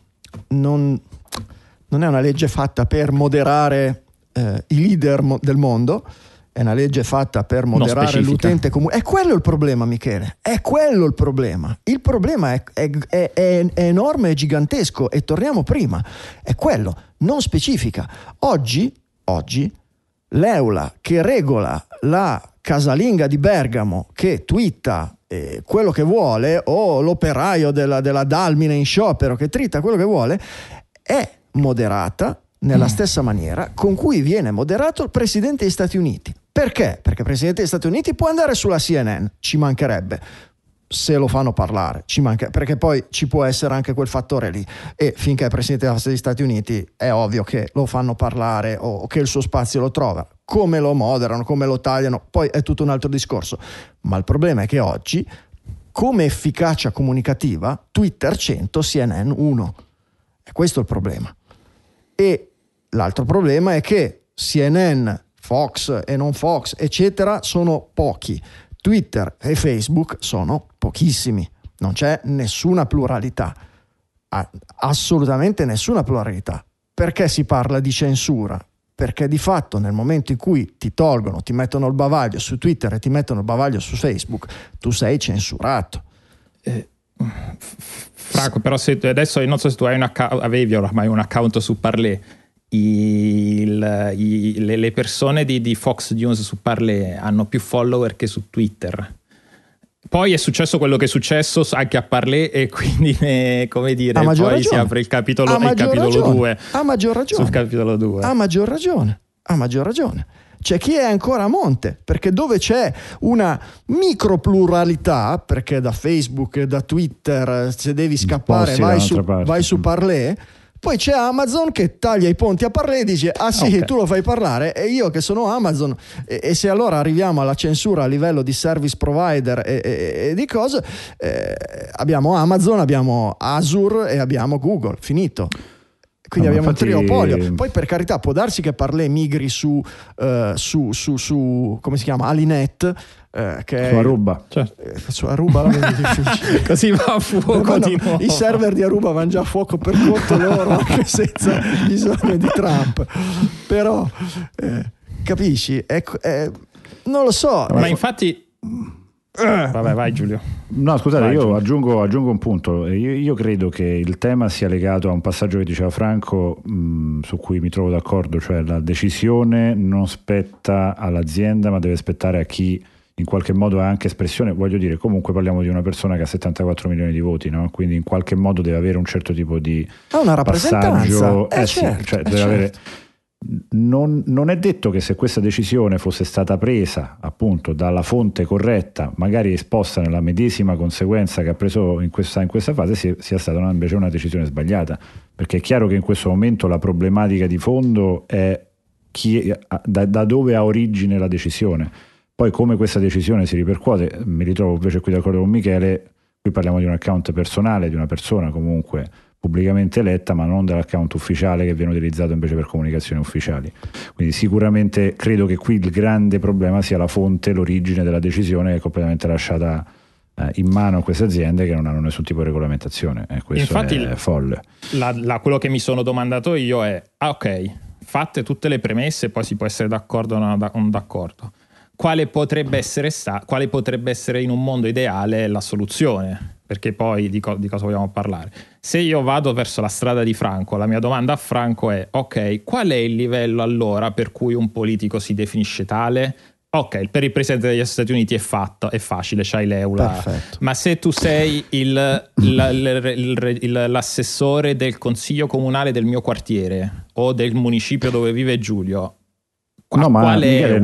[SPEAKER 3] è una legge fatta per moderare i leader del mondo. È una legge fatta per moderare l'utente comune. È quello il problema, Michele. È quello il problema. Il problema è enorme e gigantesco. E torniamo prima. È quello. Non specifica. Oggi l'EULA che regola la casalinga di Bergamo che twitta quello che vuole, o l'operaio della Dalmine in sciopero che twitta quello che vuole, è moderata nella stessa maniera con cui viene moderato il Presidente degli Stati Uniti. Perché? Perché il Presidente degli Stati Uniti può andare sulla CNN, ci mancherebbe, se lo fanno parlare, perché poi ci può essere anche quel fattore lì, e finché è Presidente degli Stati Uniti è ovvio che lo fanno parlare o che il suo spazio lo trova. Come lo moderano, come lo tagliano, poi è tutto un altro discorso. Ma il problema è che oggi, come efficacia comunicativa, Twitter 100, CNN 1. E questo è il problema. E l'altro problema è che CNN, Fox e non Fox, eccetera, sono pochi. Twitter e Facebook sono pochissimi. Non c'è nessuna pluralità. Assolutamente nessuna pluralità. Perché si parla di censura? Perché di fatto nel momento in cui ti tolgono, ti mettono il bavaglio su Twitter e ti mettono il bavaglio su Facebook, tu sei censurato.
[SPEAKER 4] Franco, però adesso non so se tu avevi ormai un account su Parler. Le persone di Fox News su Parler hanno più follower che su Twitter. Poi è successo quello che è successo anche a Parler, e quindi poi si apre il capitolo 2.
[SPEAKER 3] A maggior ragione.
[SPEAKER 4] Sul capitolo 2.
[SPEAKER 3] A maggior ragione. C'è chi è ancora a monte, perché dove c'è una micropluralità, perché da Facebook e da Twitter, se devi scappare vai su Parler. Poi c'è Amazon che taglia i ponti a Parler e dice okay, tu lo fai parlare, e io che sono Amazon, e se allora arriviamo alla censura a livello di service provider e di cose, abbiamo Amazon, abbiamo Azure e abbiamo Google, finito. Quindi abbiamo un triopolio. Poi per carità può darsi che Parler migri su come si chiama, Alinet, che
[SPEAKER 5] su Aruba,
[SPEAKER 3] su Aruba la vedo difficile.
[SPEAKER 4] Così va a fuoco di nuovo.
[SPEAKER 3] I server di Aruba vanno già a fuoco per conto loro, anche senza bisogno di Trump. Però capisci? Non lo so.
[SPEAKER 4] Ma infatti vabbè, vai Giulio.
[SPEAKER 5] No, scusate, io aggiungo un punto. Io credo che il tema sia legato a un passaggio che diceva Franco, su cui mi trovo d'accordo, cioè la decisione non spetta all'azienda, ma deve spettare a chi in qualche modo ha anche espressione. Voglio dire, comunque parliamo di una persona che ha 74 milioni di voti, no? Quindi in qualche modo deve avere un certo tipo di
[SPEAKER 3] una rappresentanza.
[SPEAKER 5] Deve avere. Non è detto che se questa decisione fosse stata presa appunto dalla fonte corretta, magari esposta nella medesima conseguenza che ha preso in questa fase, sia stata invece una decisione sbagliata, perché è chiaro che in questo momento la problematica di fondo è da dove ha origine la decisione. Poi come questa decisione si ripercuote, mi ritrovo invece qui d'accordo con Michele, qui parliamo di un account personale, di una persona comunque pubblicamente eletta, ma non dell'account ufficiale che viene utilizzato invece per comunicazioni ufficiali. Quindi sicuramente credo che qui il grande problema sia la fonte, l'origine della decisione, che è completamente lasciata in mano a queste aziende che non hanno nessun tipo di regolamentazione. Questo
[SPEAKER 4] infatti
[SPEAKER 5] è folle.
[SPEAKER 4] Quello che mi sono domandato io è: ok, fatte tutte le premesse, poi si può essere d'accordo o non d'accordo. Quale potrebbe essere in un mondo ideale la soluzione? Perché poi di cosa vogliamo parlare? Se io vado verso la strada di Franco, la mia domanda a Franco è: ok, qual è il livello allora per cui un politico si definisce tale? Ok, per il presidente degli Stati Uniti è facile, c'hai l'EULA.
[SPEAKER 3] Perfetto.
[SPEAKER 4] Ma se tu sei l'assessore del consiglio comunale del mio quartiere o del municipio dove vive Giulio,
[SPEAKER 5] no, ma Michele,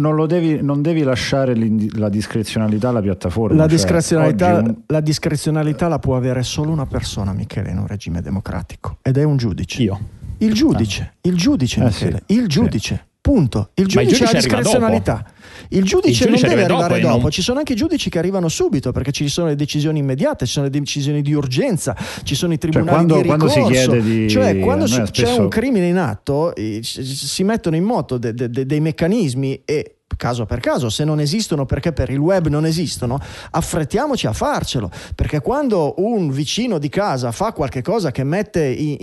[SPEAKER 4] non
[SPEAKER 5] devi lasciare la discrezionalità alla piattaforma.
[SPEAKER 3] La discrezionalità la può avere solo una persona, Michele, in un regime democratico, ed è un giudice.
[SPEAKER 4] Io.
[SPEAKER 3] Il giudice, Michele,
[SPEAKER 5] sì.
[SPEAKER 3] Il giudice. Punto. Il giudice ha discrezionalità. Il giudice non deve arrivare dopo. Ci sono anche i giudici che arrivano subito, perché ci sono le decisioni immediate, ci sono le decisioni di urgenza, ci sono i tribunali di ricorso.
[SPEAKER 5] Quando si chiede
[SPEAKER 3] quando c'è un crimine in atto, si mettono in moto dei meccanismi, e caso per caso, se non esistono perché per il web non esistono, affrettiamoci a farcelo, perché quando un vicino di casa fa qualche cosa che mette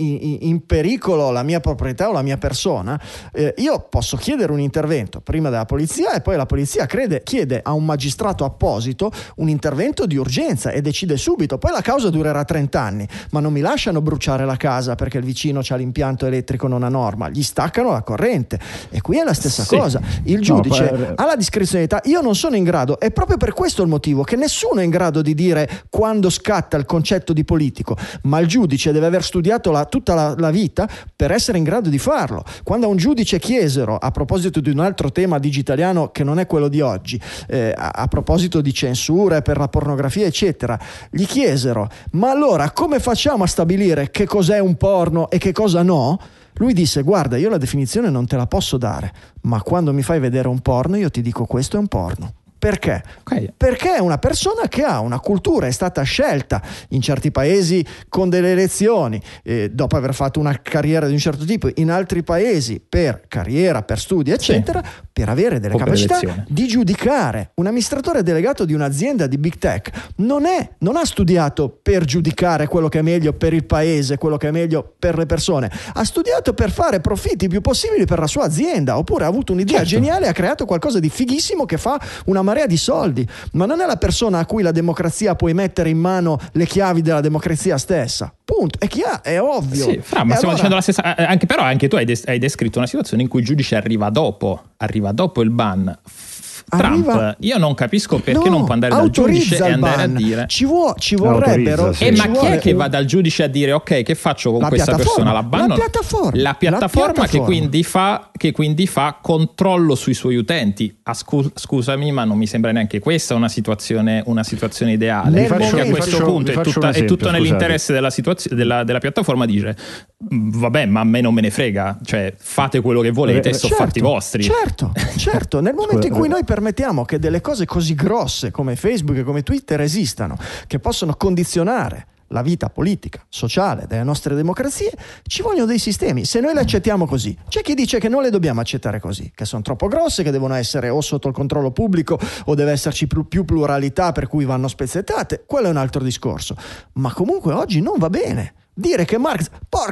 [SPEAKER 3] in pericolo la mia proprietà o la mia persona, io posso chiedere un intervento prima della polizia, e poi la polizia chiede a un magistrato apposito un intervento di urgenza e decide subito. Poi la causa durerà 30 anni, ma non mi lasciano bruciare la casa perché il vicino c'ha l'impianto elettrico non a norma, gli staccano la corrente. E qui è la stessa cosa. Il giudice alla discrezionalità. Io non sono in grado, è proprio per questo il motivo che nessuno è in grado di dire quando scatta il concetto di politico, ma il giudice deve aver studiato tutta la vita per essere in grado di farlo. Quando a un giudice chiesero, a proposito di un altro tema digitaliano che non è quello di oggi, a proposito di censure per la pornografia eccetera, gli chiesero: ma allora come facciamo a stabilire che cos'è un porno e che cosa no? Lui disse: guarda, io la definizione non te la posso dare, ma quando mi fai vedere un porno io ti dico questo è un porno. Perché?
[SPEAKER 4] Okay.
[SPEAKER 3] Perché è una persona che ha una cultura, è stata scelta in certi paesi con delle elezioni, dopo aver fatto una carriera di un certo tipo, in altri paesi per carriera, per studi eccetera, per avere delle capacità di giudicare. Un amministratore delegato di un'azienda di big tech non ha studiato per giudicare quello che è meglio per il paese, quello che è meglio per le persone, ha studiato per fare profitti più possibili per la sua azienda, oppure ha avuto un'idea geniale e ha creato qualcosa di fighissimo che fa una marea di soldi, ma non è la persona a cui la democrazia puoi mettere in mano le chiavi della democrazia stessa. Punto. È chiaro, è ovvio.
[SPEAKER 4] Sì, ma stiamo dicendo la stessa. Anche tu hai descritto una situazione in cui il giudice arriva dopo il ban. Trump, io non capisco perché non può andare dal giudice e andare a dire
[SPEAKER 3] ci vorrebbero
[SPEAKER 4] ma chi è che va dal giudice a dire ok, che faccio con questa persona? La banno? La piattaforma che quindi fa controllo sui suoi utenti. Scusami, ma non mi sembra neanche questa una situazione ideale, perché a questo punto è tutto nell'interesse della piattaforma. Dice vabbè, ma a me non me ne frega, cioè fate quello che volete e sono fatti vostri.
[SPEAKER 3] Certo, nel momento in cui noi permettiamo che delle cose così grosse come Facebook e come Twitter esistano, che possono condizionare la vita politica, sociale delle nostre democrazie, ci vogliono dei sistemi. Se noi le accettiamo così, c'è chi dice che non le dobbiamo accettare così, che sono troppo grosse, che devono essere o sotto il controllo pubblico o deve esserci più pluralità per cui vanno spezzettate. Quello è un altro discorso, ma comunque oggi non va bene dire che Mark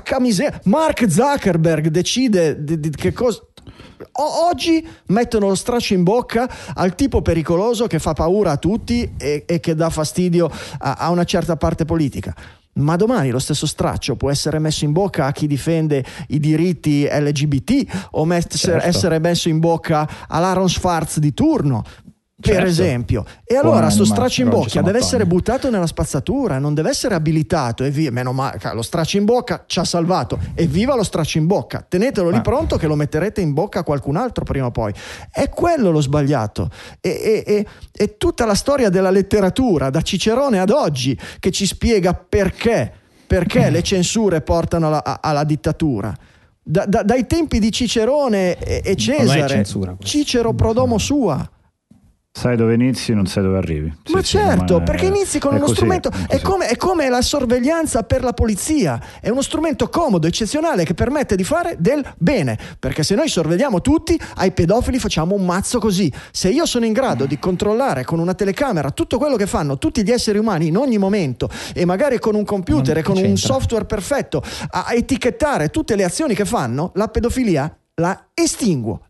[SPEAKER 3] Zuckerberg decide che cosa. Oggi mettono lo straccio in bocca al tipo pericoloso che fa paura a tutti e che dà fastidio a una certa parte politica. Ma domani lo stesso straccio può essere messo in bocca a chi difende i diritti LGBT o essere messo in bocca all'Aaron Swartz di turno, per esempio. E allora sto straccio in bocca deve essere buttato nella spazzatura, non deve essere abilitato. E via, meno male, lo straccio in bocca ci ha salvato, evviva lo straccio in bocca, tenetelo lì pronto che lo metterete in bocca a qualcun altro prima o poi. È quello lo sbagliato. E tutta la storia della letteratura da Cicerone ad oggi che ci spiega perché le censure portano alla dittatura. Dai tempi di Cicerone e Cesare, Cicero pro domo sua.
[SPEAKER 5] Sai dove inizi, non sai dove arrivi.
[SPEAKER 3] Ma certo, perché inizi con uno strumento, è come la sorveglianza per la polizia, è uno strumento comodo, eccezionale, che permette di fare del bene, perché se noi sorvegliamo tutti, ai pedofili facciamo un mazzo così. Se io sono in grado di controllare con una telecamera tutto quello che fanno tutti gli esseri umani in ogni momento, e magari con un computer e con un software perfetto a etichettare tutte le azioni che fanno, la pedofilia la estinguo.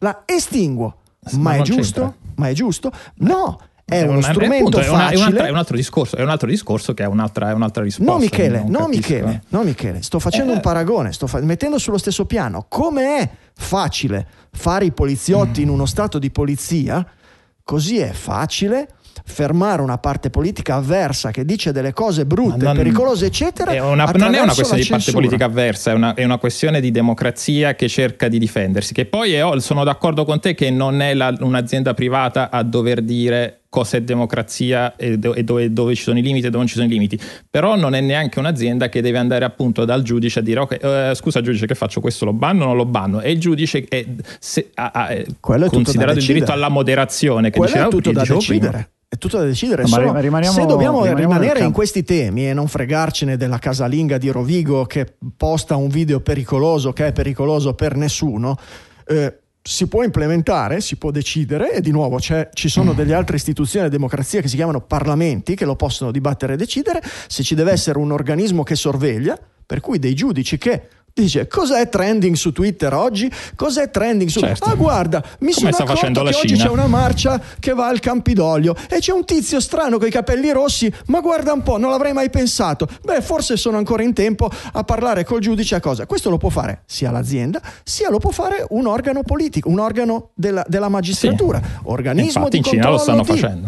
[SPEAKER 3] Ma è giusto? Ma è giusto? No, è uno strumento facile.
[SPEAKER 4] È un altro discorso che è un'altra risposta.
[SPEAKER 3] No, Michele, sto facendo un paragone, mettendo sullo stesso piano. Come è facile fare i poliziotti in uno stato di polizia, così è facile fermare una parte politica avversa che dice delle cose brutte, pericolose, eccetera.
[SPEAKER 4] Non è una questione di parte politica avversa, è una questione di democrazia che cerca di difendersi. Che poi sono d'accordo con te che non è un'azienda privata a dover dire cosa è democrazia e dove ci sono i limiti e dove non ci sono i limiti, però non è neanche un'azienda che deve andare appunto dal giudice a dire ok, scusa giudice, che faccio, questo lo banno o non lo banno? E il giudice ha considerato il diritto alla moderazione, che
[SPEAKER 3] quello è tutto da decidere. È tutto da decidere. Se dobbiamo rimanere in questi temi e non fregarcene della casalinga di Rovigo che posta un video pericoloso che è pericoloso per nessuno, si può implementare, si può decidere, e di nuovo ci sono delle altre istituzioni di democrazia che si chiamano parlamenti che lo possono dibattere e decidere. Se ci deve essere un organismo che sorveglia, per cui dei giudici che dice cos'è trending su Twitter oggi, cos'è trending su guarda, mi sono accorto che oggi c'è una marcia che va al Campidoglio e c'è un tizio strano con i capelli rossi, ma guarda un po', non l'avrei mai pensato, forse sono ancora in tempo a parlare col giudice a cosa. Questo lo può fare sia l'azienda, sia lo può fare un organo politico, un organo della magistratura, organismo di controllo.
[SPEAKER 4] In Cina lo stanno facendo.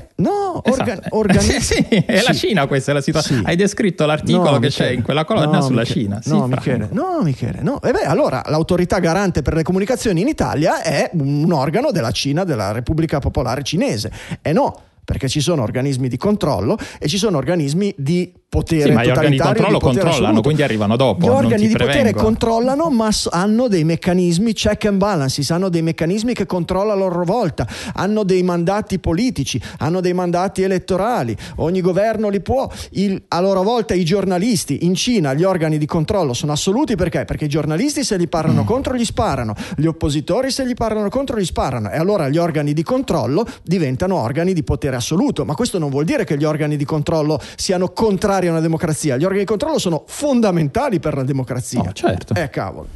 [SPEAKER 4] Sì, è la Cina, questa è la situazione. Hai descritto l'articolo che c'è in quella colonna sulla Cina.
[SPEAKER 3] Michele. Allora l'autorità garante per le comunicazioni in Italia è un organo della Cina, della Repubblica Popolare Cinese. Perché ci sono organismi di controllo e ci sono organismi di potere
[SPEAKER 4] ma
[SPEAKER 3] totalitario.
[SPEAKER 4] Gli organi di controllo controllano, quindi arrivano dopo.
[SPEAKER 3] Gli organi di potere controllano, ma hanno dei meccanismi check and balances, hanno dei meccanismi che controllano a loro volta, hanno dei mandati politici, hanno dei mandati elettorali, ogni governo li può. A loro volta i giornalisti, in Cina gli organi di controllo sono assoluti, perché i giornalisti se gli parlano contro gli sparano, gli oppositori se gli parlano contro gli sparano, e allora gli organi di controllo diventano organi di potere assoluto. Ma questo non vuol dire che gli organi di controllo siano contrari a una democrazia. Gli organi di controllo sono fondamentali per la democrazia.
[SPEAKER 4] Certo.
[SPEAKER 3] Cavolo.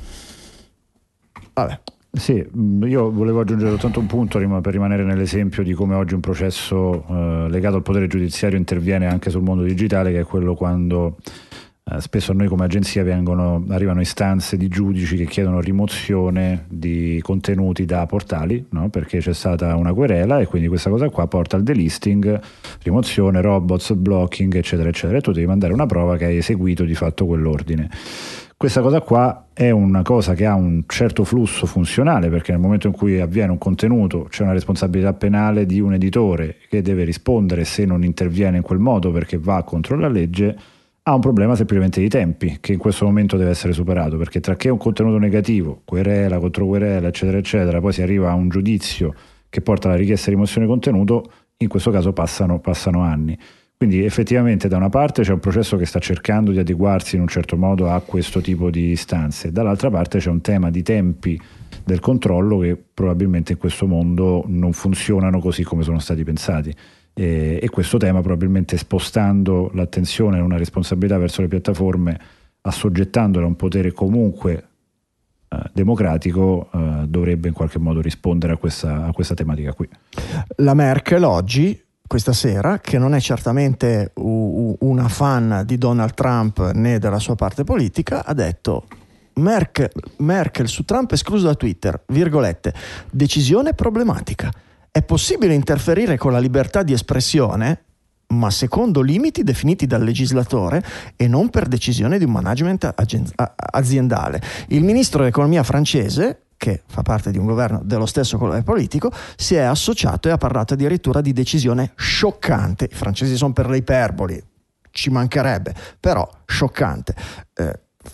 [SPEAKER 3] Vabbè.
[SPEAKER 5] Sì, io volevo aggiungere soltanto un punto per rimanere nell'esempio di come oggi un processo legato al potere giudiziario interviene anche sul mondo digitale, che è quello quando spesso a noi come agenzia arrivano istanze di giudici che chiedono rimozione di contenuti da portali, no? Perché c'è stata una querela e quindi questa cosa qua porta al delisting, rimozione, robots, blocking, eccetera eccetera, e tu devi mandare una prova che hai eseguito di fatto quell'ordine. Questa cosa qua è una cosa che ha un certo flusso funzionale, perché nel momento in cui avviene un contenuto c'è una responsabilità penale di un editore che deve rispondere se non interviene in quel modo perché va contro la legge. Ha un problema semplicemente di tempi, che in questo momento deve essere superato, perché tra che un contenuto negativo, querela, controquerela, eccetera eccetera, poi si arriva a un giudizio che porta alla richiesta di rimozione di contenuto, in questo caso passano anni. Quindi effettivamente da una parte c'è un processo che sta cercando di adeguarsi in un certo modo a questo tipo di istanze, dall'altra parte c'è un tema di tempi del controllo che probabilmente in questo mondo non funzionano così come sono stati pensati. E questo tema, probabilmente spostando l'attenzione e una responsabilità verso le piattaforme, assoggettandole a un potere comunque democratico, dovrebbe in qualche modo rispondere a questa tematica qui. La
[SPEAKER 3] Merkel oggi, questa sera, che non è certamente una fan di Donald Trump né della sua parte politica, ha detto: Merkel su Trump escluso da Twitter, virgolette, decisione problematica. È possibile interferire con la libertà di espressione, ma secondo limiti definiti dal legislatore e non per decisione di un management aziendale. Il ministro dell'economia francese, che fa parte di un governo dello stesso colore politico, si è associato e ha parlato addirittura di decisione scioccante. I francesi sono per le iperboli, ci mancherebbe, però scioccante.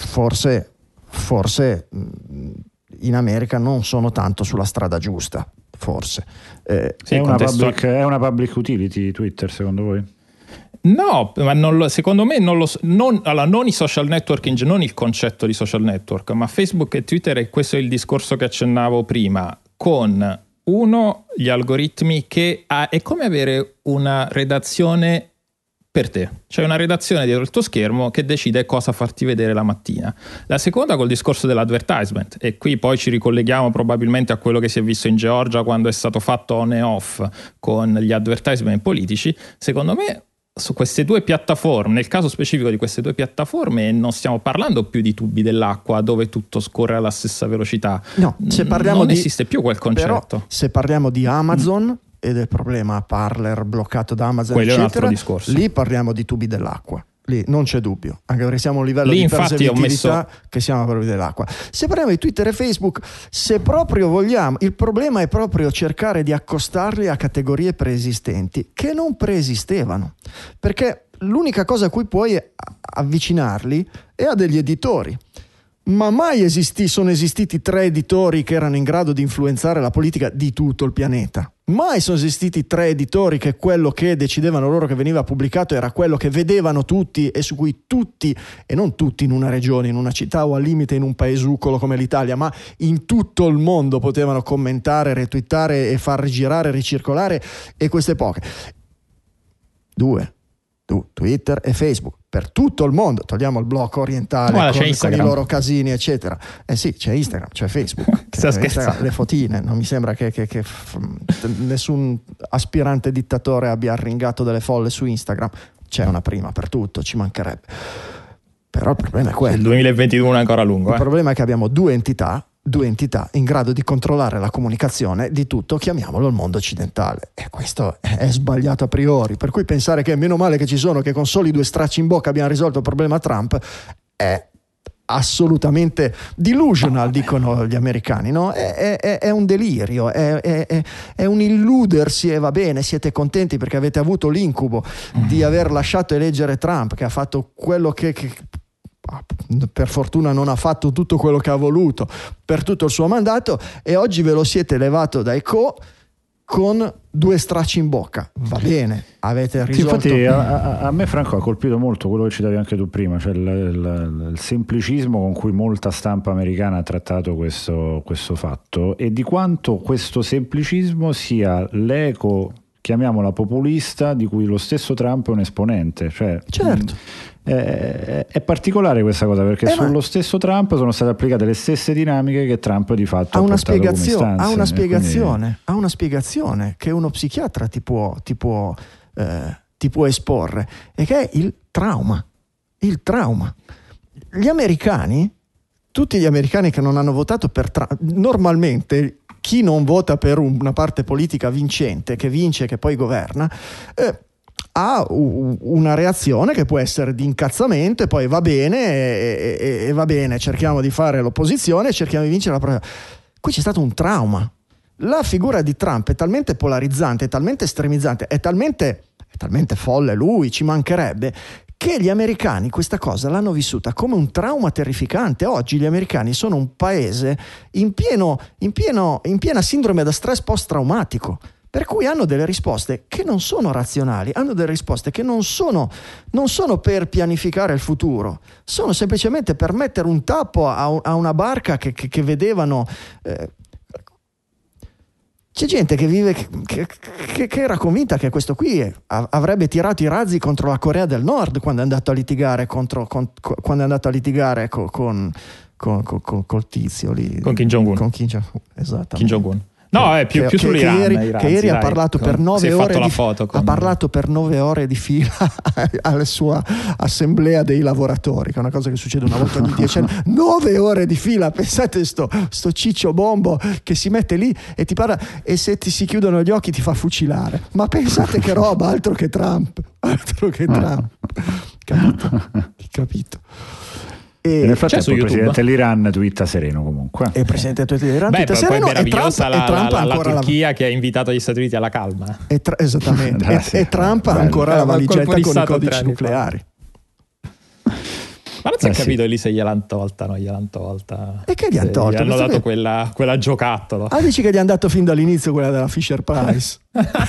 [SPEAKER 3] Forse in America non sono tanto sulla strada giusta.
[SPEAKER 5] Sì, è una public utility Twitter, secondo voi?
[SPEAKER 4] No, ma secondo me non i social network, non il concetto di social network, ma Facebook e Twitter, e questo è il discorso che accennavo prima, con gli algoritmi che è come avere una redazione per te, c'è una redazione dietro il tuo schermo che decide cosa farti vedere la mattina. La seconda col discorso dell'advertisement, e qui poi ci ricolleghiamo probabilmente a quello che si è visto in Georgia quando è stato fatto on e off con gli advertisement politici. Secondo me su queste due piattaforme, nel caso specifico di queste due piattaforme, non stiamo parlando più di tubi dell'acqua dove tutto scorre alla stessa velocità.
[SPEAKER 3] No, se parliamo
[SPEAKER 4] non esiste più quel concetto.
[SPEAKER 3] Però, se parliamo di Amazon e del problema Parler bloccato da Amazon,
[SPEAKER 4] quello
[SPEAKER 3] eccetera,
[SPEAKER 4] è un altro discorso.
[SPEAKER 3] Lì parliamo di tubi dell'acqua. Lì non c'è dubbio, anche perché siamo a un livello
[SPEAKER 4] lì,
[SPEAKER 3] di persevitività che siamo proprio dell'acqua. Se parliamo di Twitter e Facebook, se proprio vogliamo, il problema è proprio cercare di accostarli a categorie preesistenti che non preesistevano, perché l'unica cosa a cui puoi avvicinarli è a degli editori. Ma mai sono esistiti 3 editori che erano in grado di influenzare la politica di tutto il pianeta. Mai sono esistiti 3 editori che quello che decidevano loro che veniva pubblicato era quello che vedevano tutti e su cui tutti, e non tutti in una regione, in una città o al limite in un paesucolo come l'Italia, ma in tutto il mondo potevano commentare, retweetare e far girare, ricircolare, e queste poche. 2. Twitter e Facebook per tutto il mondo, togliamo il blocco orientale con i loro casini eccetera. Sì, c'è Instagram, c'è Facebook, c'è le fotine. Non mi sembra che nessun aspirante dittatore abbia arringato delle folle su Instagram. C'è una prima per tutto, ci mancherebbe. Però il problema è quello.
[SPEAKER 4] Il 2021 è ancora lungo.
[SPEAKER 3] Il problema è che abbiamo due entità in grado di controllare la comunicazione di tutto, chiamiamolo il mondo occidentale, e questo è sbagliato a priori, per cui pensare che meno male che ci sono, che con soli 2 stracci in bocca abbiamo risolto il problema Trump è assolutamente delusional, dicono gli americani, no? È un delirio, è un illudersi, e va bene, siete contenti perché avete avuto l'incubo di aver lasciato eleggere Trump, che ha fatto quello che per fortuna non ha fatto tutto quello che ha voluto per tutto il suo mandato, e oggi ve lo siete levato dai con 2 stracci in bocca. Va bene, avete risolto.
[SPEAKER 5] Sì, infatti a me, Franco, ha colpito molto quello che citavi anche tu prima, cioè il semplicismo con cui molta stampa americana ha trattato questo fatto, e di quanto questo semplicismo sia l'eco, chiamiamola populista, di cui lo stesso Trump è un esponente. Cioè,
[SPEAKER 3] certo.
[SPEAKER 5] È particolare questa cosa, perché sullo stesso Trump sono state applicate le stesse dinamiche che Trump di fatto ha portato come istanze.
[SPEAKER 3] Ha una spiegazione che uno psichiatra ti può esporre, e che è il trauma. Gli americani, tutti gli americani che non hanno votato per Trump, normalmente chi non vota per una parte politica vincente, che vince, che poi governa, ha una reazione che può essere di incazzamento, e poi va bene, e va bene, cerchiamo di fare l'opposizione, cerchiamo di vincere la prova. Qui c'è stato un trauma. La figura di Trump è talmente polarizzante, è talmente estremizzante, è talmente folle lui, ci mancherebbe, che gli americani questa cosa l'hanno vissuta come un trauma terrificante. Oggi gli americani sono un paese in piena sindrome da stress post-traumatico, per cui hanno delle risposte che non sono razionali, hanno delle risposte che non sono per pianificare il futuro, sono semplicemente per mettere un tappo a una barca che vedevano. C'è gente che vive che era convinta che questo qui avrebbe tirato i razzi contro la Corea del Nord quando è andato a litigare col tizio lì,
[SPEAKER 4] con Kim Jong-un.
[SPEAKER 3] Esattamente.
[SPEAKER 4] Kim Jong-un. No, è più sull'Iran.
[SPEAKER 3] Che ieri ha parlato per 9 ore
[SPEAKER 4] ha
[SPEAKER 3] parlato per 9 ore di fila alla sua assemblea dei lavoratori, che è una cosa che succede una volta ogni 10 anni. 9 ore di fila, pensate sto ciccio bombo che si mette lì e ti parla, e se ti si chiudono gli occhi ti fa fucilare. Ma pensate che roba, altro che Trump. Capito?
[SPEAKER 5] E nel frattempo il presidente dell'Iran twitta sereno comunque.
[SPEAKER 3] E il presidente dell'Iran twitta sereno,
[SPEAKER 4] e Trump la Turchia che ha invitato gli Stati Uniti alla calma.
[SPEAKER 3] Esattamente. E Trump ha ancora la valigetta con i codici nucleari.
[SPEAKER 4] Ma non si è capito lì se gliel'hanno tolta, no? Gliel'hanno tolta.
[SPEAKER 3] E che gli hanno tolto?
[SPEAKER 4] Gli hanno dato quella giocattolo.
[SPEAKER 3] Ah, dici che gli hanno dato fin dall'inizio quella della Fisher Price?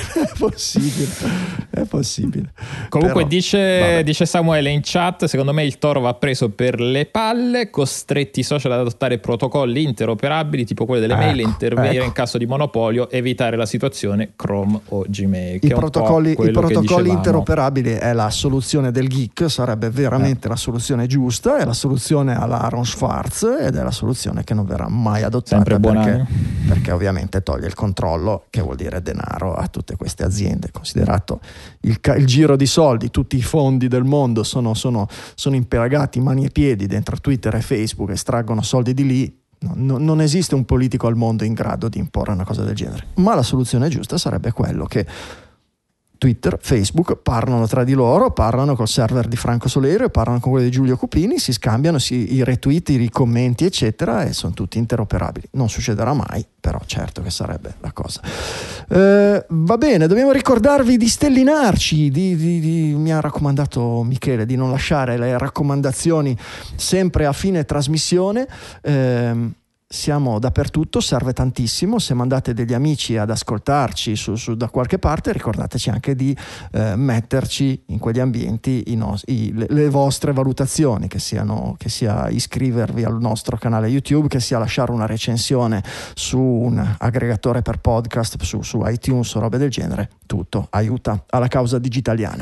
[SPEAKER 3] È possibile.
[SPEAKER 4] Comunque
[SPEAKER 3] però,
[SPEAKER 4] dice Samuele in chat: secondo me il Toro va preso per le palle, costretti i social ad adottare protocolli interoperabili tipo quelli delle mail e intervenire in caso di monopolio, evitare la situazione Chrome o Gmail.
[SPEAKER 3] I protocolli interoperabili è la soluzione del geek, sarebbe veramente la soluzione giusta, è la soluzione alla Aaron Swartz ed è la soluzione che non verrà mai adottata perché ovviamente toglie il controllo, che vuol dire denaro, a tutte queste aziende. Considerato il giro di soldi, tutti i fondi del mondo sono impelagati mani e piedi dentro Twitter e Facebook, estraggono soldi di lì. Non esiste un politico al mondo in grado di imporre una cosa del genere, ma la soluzione giusta sarebbe quello che Twitter, Facebook parlano tra di loro, parlano col server di Franco Solerio, parlano con quello di Giulio Cupini, si scambiano i retweet, i commenti eccetera, e sono tutti interoperabili. Non succederà mai, però certo che sarebbe la cosa. Va bene, dobbiamo ricordarvi di stellinarci, mi ha raccomandato Michele di non lasciare le raccomandazioni sempre a fine trasmissione. Siamo dappertutto, serve tantissimo. Se mandate degli amici ad ascoltarci da qualche parte, ricordateci anche di metterci in quegli ambienti le vostre valutazioni, che sia iscrivervi al nostro canale YouTube, che sia lasciare una recensione su un aggregatore per podcast, su iTunes o robe del genere. Tutto aiuta alla causa digitaliana.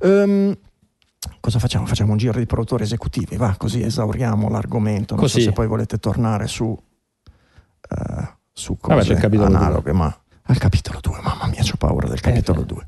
[SPEAKER 3] Cosa facciamo? Facciamo un giro di produttori esecutivi, va, così esauriamo l'argomento. Non so se poi volete tornare su cose analoghe, ma al capitolo 2, mamma mia, c'ho paura del capitolo 2.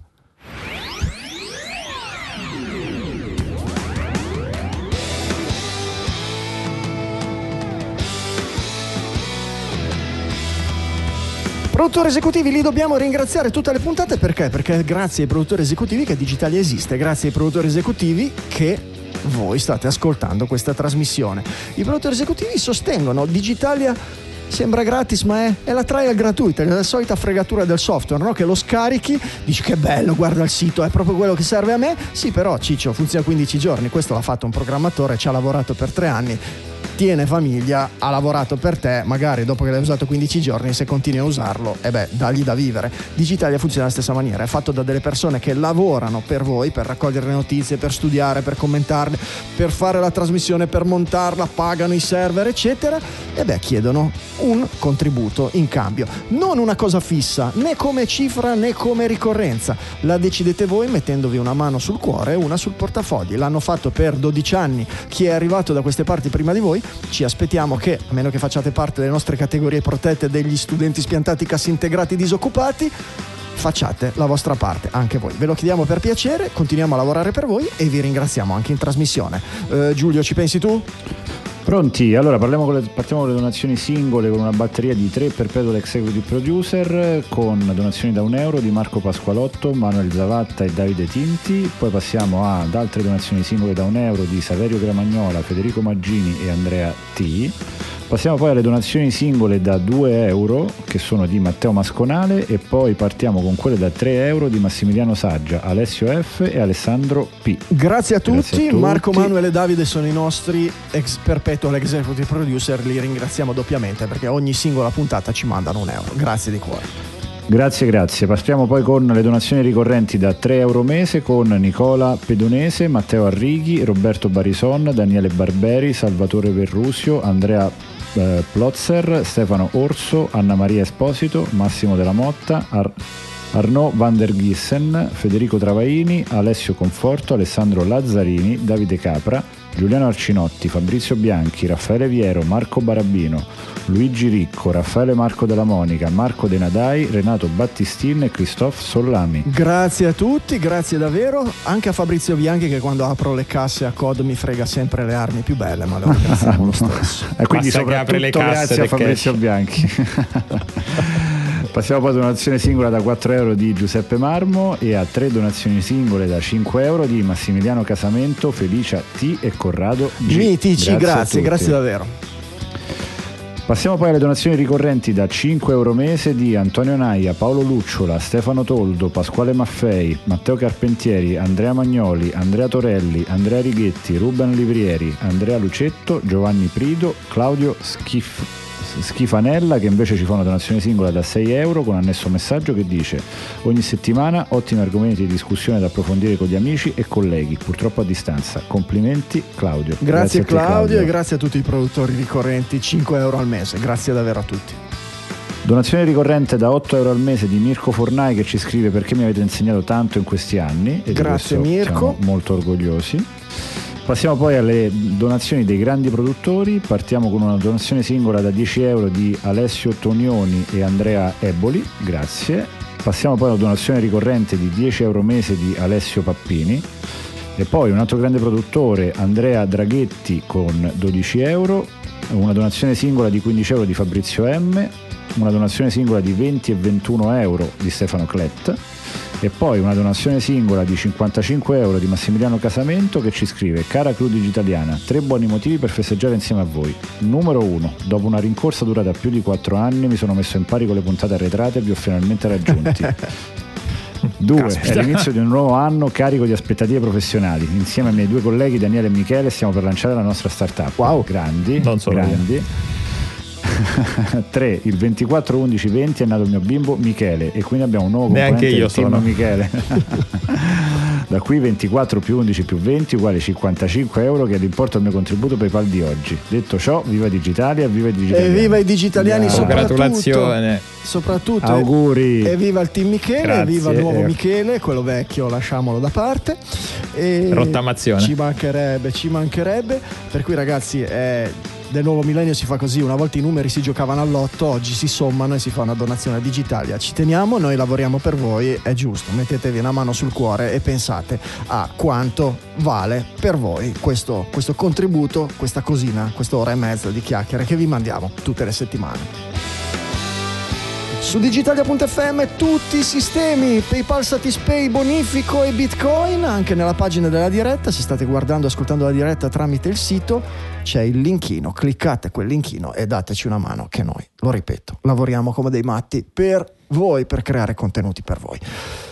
[SPEAKER 3] Produttori esecutivi li dobbiamo ringraziare tutte le puntate, perché è grazie ai produttori esecutivi che Digitalia esiste, grazie ai produttori esecutivi che voi state ascoltando questa trasmissione. I produttori esecutivi sostengono Digitalia. Sembra gratis, ma è la trial gratuita, è la solita fregatura del software, no? Che lo scarichi, dici che bello, guarda il sito, è proprio quello che serve a me. Sì, però Ciccio, funziona 15 giorni, questo l'ha fatto un programmatore, ci ha lavorato per 3 anni, tiene famiglia, ha lavorato per te, magari dopo che l'hai usato 15 giorni, se continui a usarlo, dagli da vivere. Digitalia funziona alla stessa maniera, è fatto da delle persone che lavorano per voi, per raccogliere le notizie, per studiare, per commentarle, per fare la trasmissione, per montarla, pagano i server eccetera, e chiedono un contributo in cambio, non una cosa fissa, né come cifra né come ricorrenza, la decidete voi mettendovi una mano sul cuore e una sul portafogli. L'hanno fatto per 12 anni chi è arrivato da queste parti prima di voi. Ci aspettiamo che, a meno che facciate parte delle nostre categorie protette degli studenti spiantati, cassi integrati, disoccupati, facciate la vostra parte anche voi. Ve lo chiediamo per piacere, continuiamo a lavorare per voi e vi ringraziamo anche in trasmissione. Giulio, ci pensi tu?
[SPEAKER 5] Pronti? Allora partiamo con le donazioni singole, con una batteria di 3 Perpetual Executive Producer con donazioni da €1 di Marco Pasqualotto, Manuel Zavatta e Davide Tinti. Poi passiamo ad altre donazioni singole da €1 di Saverio Gramagnola, Federico Maggini e Andrea T. Passiamo poi alle donazioni singole da €2 che sono di Matteo Masconale, e poi partiamo con quelle da €3 di Massimiliano Saggia, Alessio F e Alessandro P.
[SPEAKER 3] Grazie a tutti. Marco, Manuel e Davide sono i nostri Perpetual Executive Producer, li ringraziamo doppiamente perché ogni singola puntata ci mandano €1. Grazie di cuore.
[SPEAKER 5] Grazie. Partiamo poi con le donazioni ricorrenti da €3 mese con Nicola Pedonese, Matteo Arrighi, Roberto Barison, Daniele Barberi, Salvatore Verrusio, Andrea Plotzer, Stefano Orso, Anna Maria Esposito, Massimo Della Motta, Arnaud van der Gissen, Federico Travaini, Alessio Conforto, Alessandro Lazzarini, Davide Capra, Giuliano Arcinotti, Fabrizio Bianchi, Raffaele Viero, Marco Barabino, Luigi Ricco, Raffaele Marco della Monica, Marco De Nadai, Renato Battistin e Christophe Sollami.
[SPEAKER 3] Grazie a tutti, grazie davvero, anche a Fabrizio Bianchi che quando apro le casse a COD mi frega sempre le armi più belle, ma lo ringraziamo lo stesso.
[SPEAKER 5] E quindi soprattutto grazie a Fabrizio Bianchi. Passiamo poi a donazione singola da €4 di Giuseppe Marmo e a 3 donazioni singole da €5 di Massimiliano Casamento, Felicia T e Corrado G.
[SPEAKER 3] Mitici, grazie davvero.
[SPEAKER 5] Passiamo poi alle donazioni ricorrenti da 5 euro mese di Antonio Naia, Paolo Lucciola, Stefano Toldo, Pasquale Maffei, Matteo Carpentieri, Andrea Magnoli, Andrea Torelli, Andrea Righetti, Ruben Livrieri, Andrea Lucetto, Giovanni Prido, Claudio Schifanella, che invece ci fa una donazione singola da 6 euro con annesso messaggio che dice: ogni settimana ottimi argomenti di discussione da approfondire con gli amici e colleghi, purtroppo a distanza. Complimenti Claudio.
[SPEAKER 3] Grazie
[SPEAKER 5] a te,
[SPEAKER 3] Claudio, e grazie a tutti i produttori ricorrenti, 5 euro al mese, grazie davvero a tutti.
[SPEAKER 5] Donazione ricorrente da 8 euro al mese di Mirko Fornai, che ci scrive: perché mi avete insegnato tanto in questi anni, e
[SPEAKER 3] grazie Mirko,
[SPEAKER 5] siamo molto orgogliosi. Passiamo poi alle donazioni dei grandi produttori. Partiamo con una donazione singola da 10 euro di Alessio Tonioni e Andrea Eboli, grazie. Passiamo poi alla donazione ricorrente di 10 euro mese di Alessio Pappini, e poi un altro grande produttore, Andrea Draghetti, con 12 euro, una donazione singola di 15 euro di Fabrizio M, una donazione singola di 20 e 21 euro di Stefano Clett, e poi una donazione singola di 55 euro di Massimiliano Casamento, che ci scrive: cara Crew Digitaliana, 3 buoni motivi per festeggiare insieme a voi. Numero 1, dopo una rincorsa durata più di 4 anni mi sono messo in pari con le puntate arretrate e vi ho finalmente raggiunti. 2, è l'inizio di un nuovo anno carico di aspettative professionali. Insieme ai miei 2 colleghi Daniele e Michele stiamo per lanciare la nostra startup.
[SPEAKER 3] Wow,
[SPEAKER 5] grandi,
[SPEAKER 4] non solo
[SPEAKER 5] grandi io. 3, il 24/11/20 è nato il mio bimbo Michele, e quindi abbiamo un nuovo componente del team Michele. Da qui 24 più 11 più 20 uguale 55 euro, che è l'importo del mio contributo PayPal di oggi. Detto ciò, viva Digitalia, viva i digitaliani.
[SPEAKER 3] E viva i digitaliani,
[SPEAKER 4] congratulazione.
[SPEAKER 3] Soprattutto.
[SPEAKER 5] Auguri.
[SPEAKER 3] E viva il team Michele,
[SPEAKER 4] grazie.
[SPEAKER 3] E viva il nuovo Michele, quello vecchio lasciamolo da parte. E
[SPEAKER 4] rottamazione.
[SPEAKER 3] Ci mancherebbe. Per cui ragazzi, del nuovo millennio si fa così: una volta i numeri si giocavano all'8, oggi si sommano e si fa una donazione a Digitalia. Ci teniamo, noi lavoriamo per voi, è giusto, mettetevi una mano sul cuore e pensate a quanto vale per voi questo contributo, questa cosina, quest'ora e mezza di chiacchiere che vi mandiamo tutte le settimane. Su digitalia.fm tutti i sistemi, PayPal, Satispay, Bonifico e Bitcoin, anche nella pagina della diretta. Se state guardando e ascoltando la diretta tramite il sito, c'è il linkino, cliccate quel linkino e dateci una mano, che noi, lo ripeto, lavoriamo come dei matti per voi, per creare contenuti per voi.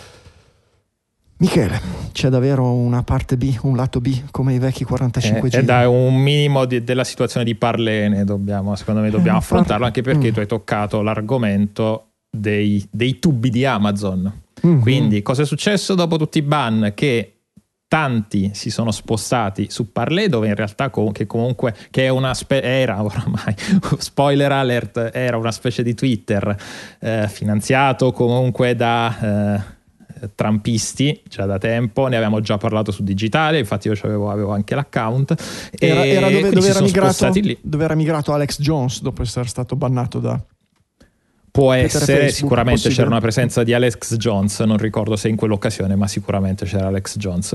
[SPEAKER 3] Michele, c'è davvero una parte B, un lato B, come i vecchi 45 giri?
[SPEAKER 4] Da un minimo della situazione di Parlene secondo me dobbiamo affrontarlo, anche perché tu hai toccato l'argomento dei tubi di Amazon. Quindi cosa è successo dopo tutti i ban? Che tanti si sono spostati su Parler, dove in realtà che è era oramai, spoiler alert, era una specie di Twitter finanziato comunque da trampisti già da tempo. Ne avevamo già parlato su Digitale, infatti io avevo anche l'account.
[SPEAKER 3] Era dove era migrato Alex Jones dopo essere stato bannato da...
[SPEAKER 4] Può essere, Facebook, sicuramente c'era una presenza di Alex Jones, non ricordo se in quell'occasione, ma sicuramente c'era Alex Jones.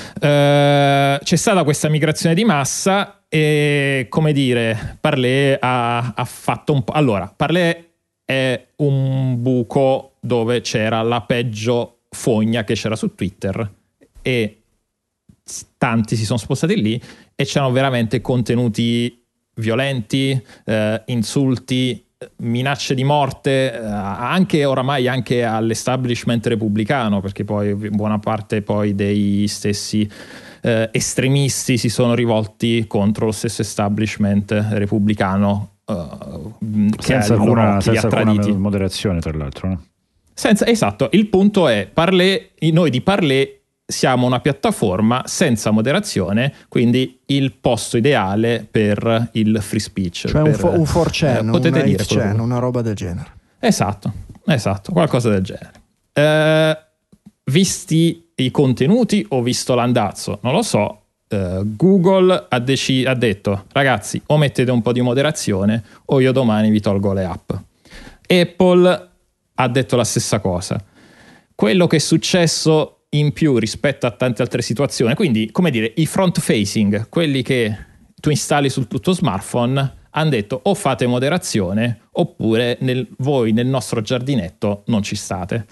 [SPEAKER 4] C'è stata questa migrazione di massa e, come dire, Parler ha fatto un po'... Allora, Parler è un buco dove c'era la peggio fogna che c'era su Twitter, e tanti si sono spostati lì e c'erano veramente contenuti violenti, insulti, minacce di morte, anche oramai anche all'establishment repubblicano, perché poi buona parte poi dei stessi estremisti si sono rivolti contro lo stesso establishment repubblicano,
[SPEAKER 5] senza alcuna moderazione, tra l'altro, no?
[SPEAKER 4] Esatto, il punto è noi di Parler siamo una piattaforma senza moderazione, quindi il posto ideale per il free speech.
[SPEAKER 3] Cioè un 4chan, un 8chan, una roba del genere.
[SPEAKER 4] Esatto, qualcosa del genere. Visti i contenuti o visto l'andazzo, non lo so, Google ha detto: ragazzi, o mettete un po' di moderazione o io domani vi tolgo le app. Apple ha detto la stessa cosa. Quello che è successo in più rispetto a tante altre situazioni, quindi, come dire, i front facing, quelli che tu installi sul tuo smartphone, hanno detto: o fate moderazione oppure voi nel nostro giardinetto non ci state.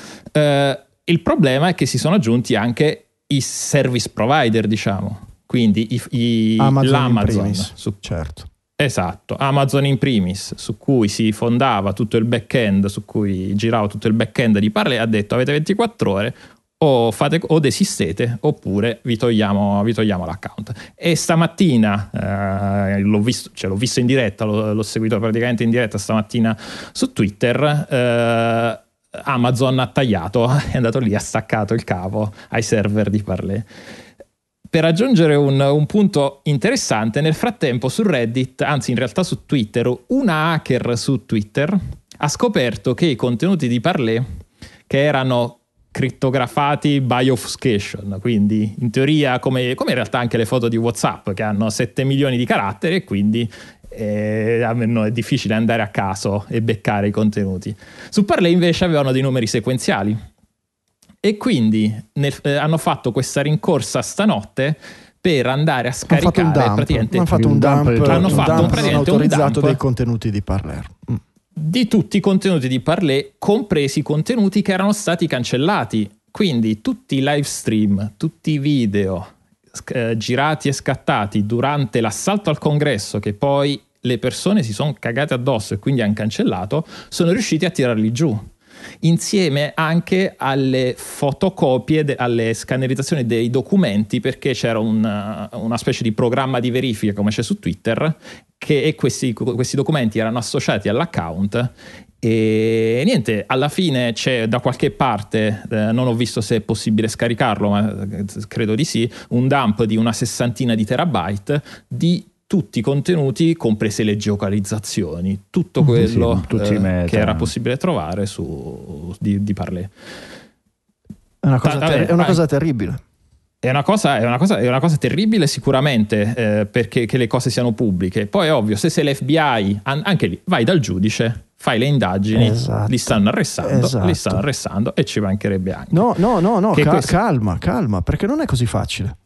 [SPEAKER 4] Il problema è che si sono aggiunti anche i service provider, diciamo, quindi l'Amazon,
[SPEAKER 3] certo.
[SPEAKER 4] Esatto, Amazon in primis, su cui si fondava tutto il back-end, su cui girava tutto il back-end di Parler, ha detto: avete 24 ore, o desistete oppure vi togliamo l'account. E stamattina l'ho visto in diretta, l'ho seguito praticamente in diretta stamattina su Twitter. Amazon ha tagliato, è andato lì, ha staccato il cavo ai server di Parler. Per aggiungere un punto interessante, nel frattempo su Reddit, anzi in realtà su Twitter, una hacker su Twitter ha scoperto che i contenuti di Parler, che erano crittografati by obfuscation, quindi in teoria come in realtà anche le foto di WhatsApp, che hanno 7 milioni di caratteri, e quindi è difficile andare a caso e beccare i contenuti. Su Parler invece avevano dei numeri sequenziali, e quindi hanno fatto questa rincorsa stanotte per andare a scaricare praticamente
[SPEAKER 3] un dump
[SPEAKER 4] non
[SPEAKER 3] autorizzato dei contenuti di Parler.
[SPEAKER 4] Di tutti i contenuti di Parler, compresi i contenuti che erano stati cancellati. Quindi tutti i live stream, tutti i video girati e scattati durante l'assalto al congresso, che poi le persone si sono cagate addosso e quindi hanno cancellato, sono riusciti a tirarli giù, insieme anche alle fotocopie, alle scannerizzazioni dei documenti, perché c'era una specie di programma di verifica, come c'è su Twitter, e questi documenti erano associati all'account. E niente, alla fine c'è da qualche parte, non ho visto se è possibile scaricarlo, ma credo di sì, un dump di una 60 di terabyte di tutti i contenuti, comprese le geocalizzazioni, tutto quello che era possibile trovare di Parler.
[SPEAKER 3] È una cosa terribile.
[SPEAKER 4] È una cosa terribile sicuramente, perché che le cose siano pubbliche. Poi è ovvio, se sei l'FBI, anche lì vai dal giudice, fai le indagini, li stanno arrestando, e ci mancherebbe anche.
[SPEAKER 3] No, calma, perché non è così facile.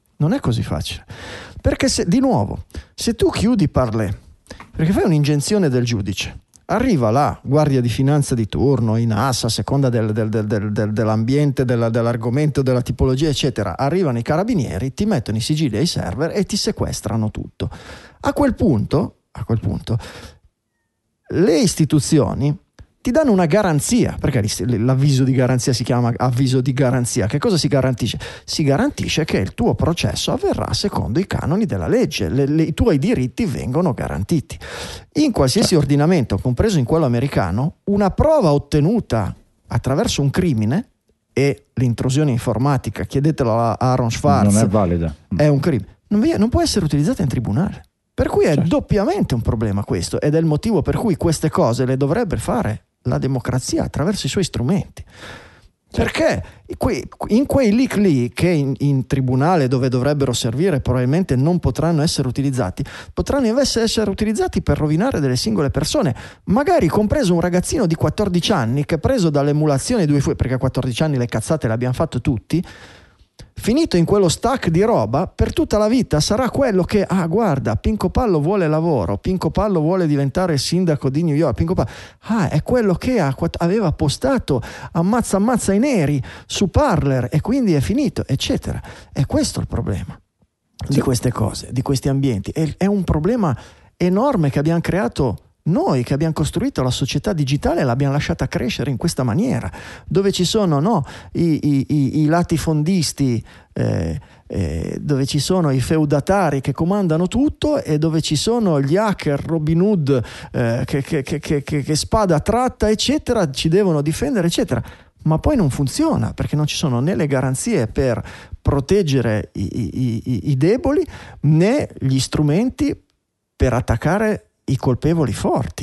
[SPEAKER 3] Perché se tu chiudi Parler, perché fai un'ingezione del giudice, arriva la guardia di finanza di turno, i NAS, a seconda dell'ambiente, dell'argomento, della tipologia, eccetera, arrivano i carabinieri, ti mettono i sigilli ai server e ti sequestrano tutto. A quel punto le istituzioni ti danno una garanzia, perché l'avviso di garanzia si chiama avviso di garanzia. Che cosa si garantisce? Si garantisce che il tuo processo avverrà secondo i canoni della legge, i tuoi diritti vengono garantiti. In qualsiasi ordinamento, compreso in quello americano, una prova ottenuta attraverso un crimine, e l'intrusione informatica, chiedetelo a Aaron Swartz,
[SPEAKER 5] non è valida,
[SPEAKER 3] è un crimine, non può essere utilizzata in tribunale. Per cui è doppiamente un problema questo, ed è il motivo per cui queste cose le dovrebbe fare la democrazia attraverso i suoi strumenti. Perché in quei leak lì, che in tribunale dove dovrebbero servire probabilmente non potranno essere utilizzati, potranno invece essere utilizzati per rovinare delle singole persone, magari compreso un ragazzino di 14 anni che, preso dall'emulazione di perché a 14 anni le cazzate le abbiamo fatte tutti, finito in quello stack di roba, per tutta la vita sarà quello che, guarda, Pinco Pallo vuole lavoro, Pinco Pallo vuole diventare il sindaco di New York, Pinco Pallo, è quello che aveva postato ammazza i neri su Parler, e quindi è finito, eccetera. E questo è il problema di queste cose, di questi ambienti. È un problema enorme che abbiamo creato noi, che abbiamo costruito la società digitale e l'abbiamo lasciata crescere in questa maniera, dove ci sono i latifondisti, dove ci sono i feudatari che comandano tutto, e dove ci sono gli hacker Robin Hood che spada tratta, eccetera, ci devono difendere, eccetera. Ma poi non funziona, perché non ci sono né le garanzie per proteggere i deboli, né gli strumenti per attaccare i colpevoli forti.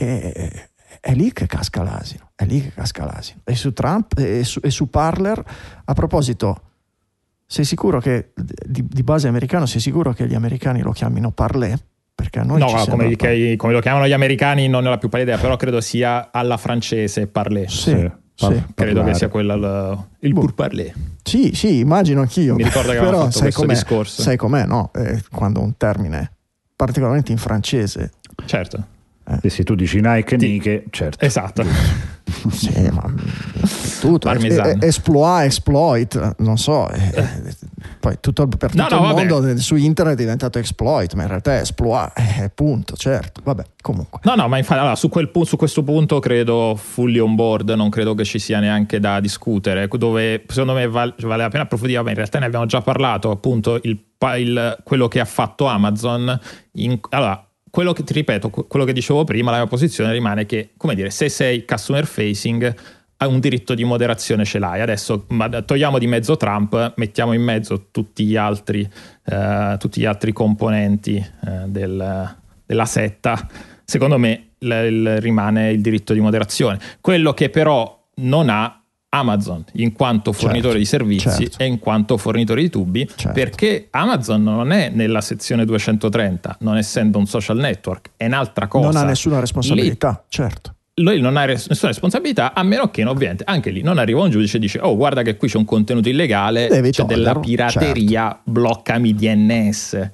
[SPEAKER 3] È lì che casca l'asino. E su Trump e su Parler, a proposito, sei sicuro che di base americano, sei sicuro che gli americani lo chiamino Parler? Perché a noi
[SPEAKER 4] come lo chiamano gli americani non ne ho la più pallida idea, però credo sia alla francese Parler.
[SPEAKER 3] Sì.
[SPEAKER 4] Credo che sia quella il pur parler.
[SPEAKER 3] Sì, immagino anch'io.
[SPEAKER 4] Mi ricordo che avevamo fatto questo discorso.
[SPEAKER 3] Sai com'è, no? Quando un termine, particolarmente in francese.
[SPEAKER 4] Certo.
[SPEAKER 5] Se tu dici Nike, certo.
[SPEAKER 4] Esatto.
[SPEAKER 3] Sì, ma tutto.
[SPEAKER 4] Parmesan.
[SPEAKER 3] Exploit, non so. Poi per tutto il mondo su internet è diventato exploit, ma in realtà è exploit, punto, certo, vabbè, comunque.
[SPEAKER 4] No, ma infatti allora, su questo punto credo fully on board, non credo che ci sia neanche da discutere, dove secondo me vale la pena approfondire, ma in realtà ne abbiamo già parlato, appunto quello che ha fatto Amazon. Allora, quello che ti ripeto, quello che dicevo prima, la mia posizione rimane che, come dire, se sei customer facing un diritto di moderazione ce l'hai. Adesso togliamo di mezzo Trump, mettiamo in mezzo tutti gli altri componenti della setta. Secondo me rimane il diritto di moderazione. Quello che però non ha Amazon in quanto fornitore di servizi e in quanto fornitore di tubi, perché Amazon non è nella sezione 230, non essendo un social network, è un'altra cosa.
[SPEAKER 3] Non ha nessuna responsabilità, certo.
[SPEAKER 4] Lui non ha nessuna responsabilità, a meno che ovviamente anche lì non arriva un giudice e dice: oh, guarda che qui c'è un contenuto illegale, c'è della pirateria, bloccami DNS.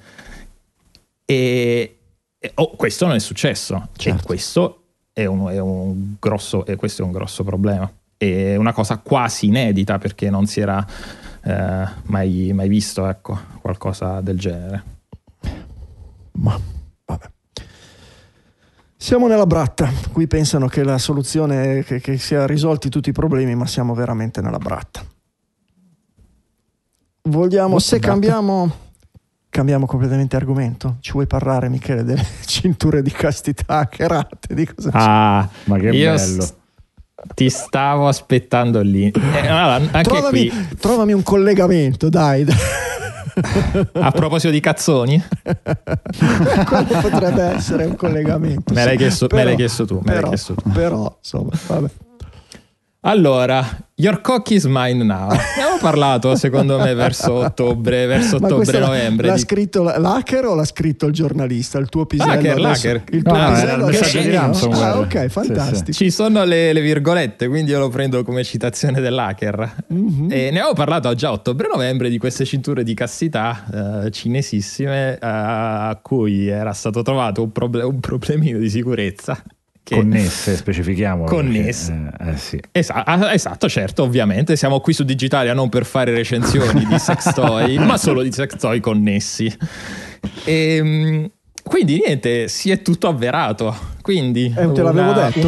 [SPEAKER 4] Questo non è successo, e questo è un grosso problema, è una cosa quasi inedita, perché non si era mai visto, ecco, qualcosa del genere.
[SPEAKER 3] Ma vabbè. Siamo nella bratta. Qui pensano che la soluzione è che sia risolti tutti i problemi, ma siamo veramente nella bratta. Cambiamo completamente argomento. Ci vuoi parlare, Michele, delle cinture di castità hackerate? Di cosa
[SPEAKER 5] ma che bello.
[SPEAKER 4] Ti stavo aspettando lì. Allora,
[SPEAKER 3] trovami un collegamento, dai.
[SPEAKER 4] A proposito di cazzoni,
[SPEAKER 3] quello potrebbe essere un collegamento.
[SPEAKER 4] Me l'hai chiesto tu.
[SPEAKER 3] Però, insomma, vabbè.
[SPEAKER 4] Allora, Your Cock is Mine Now. Ne abbiamo parlato, secondo me, verso ottobre-novembre.
[SPEAKER 3] L'ha scritto l'hacker o l'ha scritto il giornalista? Il tuo pisello?
[SPEAKER 4] L'hacker.
[SPEAKER 3] Il tuo pisello
[SPEAKER 5] messaggio di ransomware.
[SPEAKER 3] Ok, fantastico.
[SPEAKER 4] Ci sono le virgolette, quindi io lo prendo come citazione dell'hacker. Mm-hmm. E ne avevo parlato già a ottobre-novembre di queste cinture di castità cinesissime, a cui era stato trovato un problemino di sicurezza.
[SPEAKER 5] Connesse, specifichiamo.
[SPEAKER 4] Connesse.
[SPEAKER 5] Sì.
[SPEAKER 4] Esatto, certo, ovviamente siamo qui su Digitalia non per fare recensioni di sex toy, ma solo di sex toy connessi. E quindi niente, si è tutto avverato. Quindi
[SPEAKER 3] te l'avevo detto.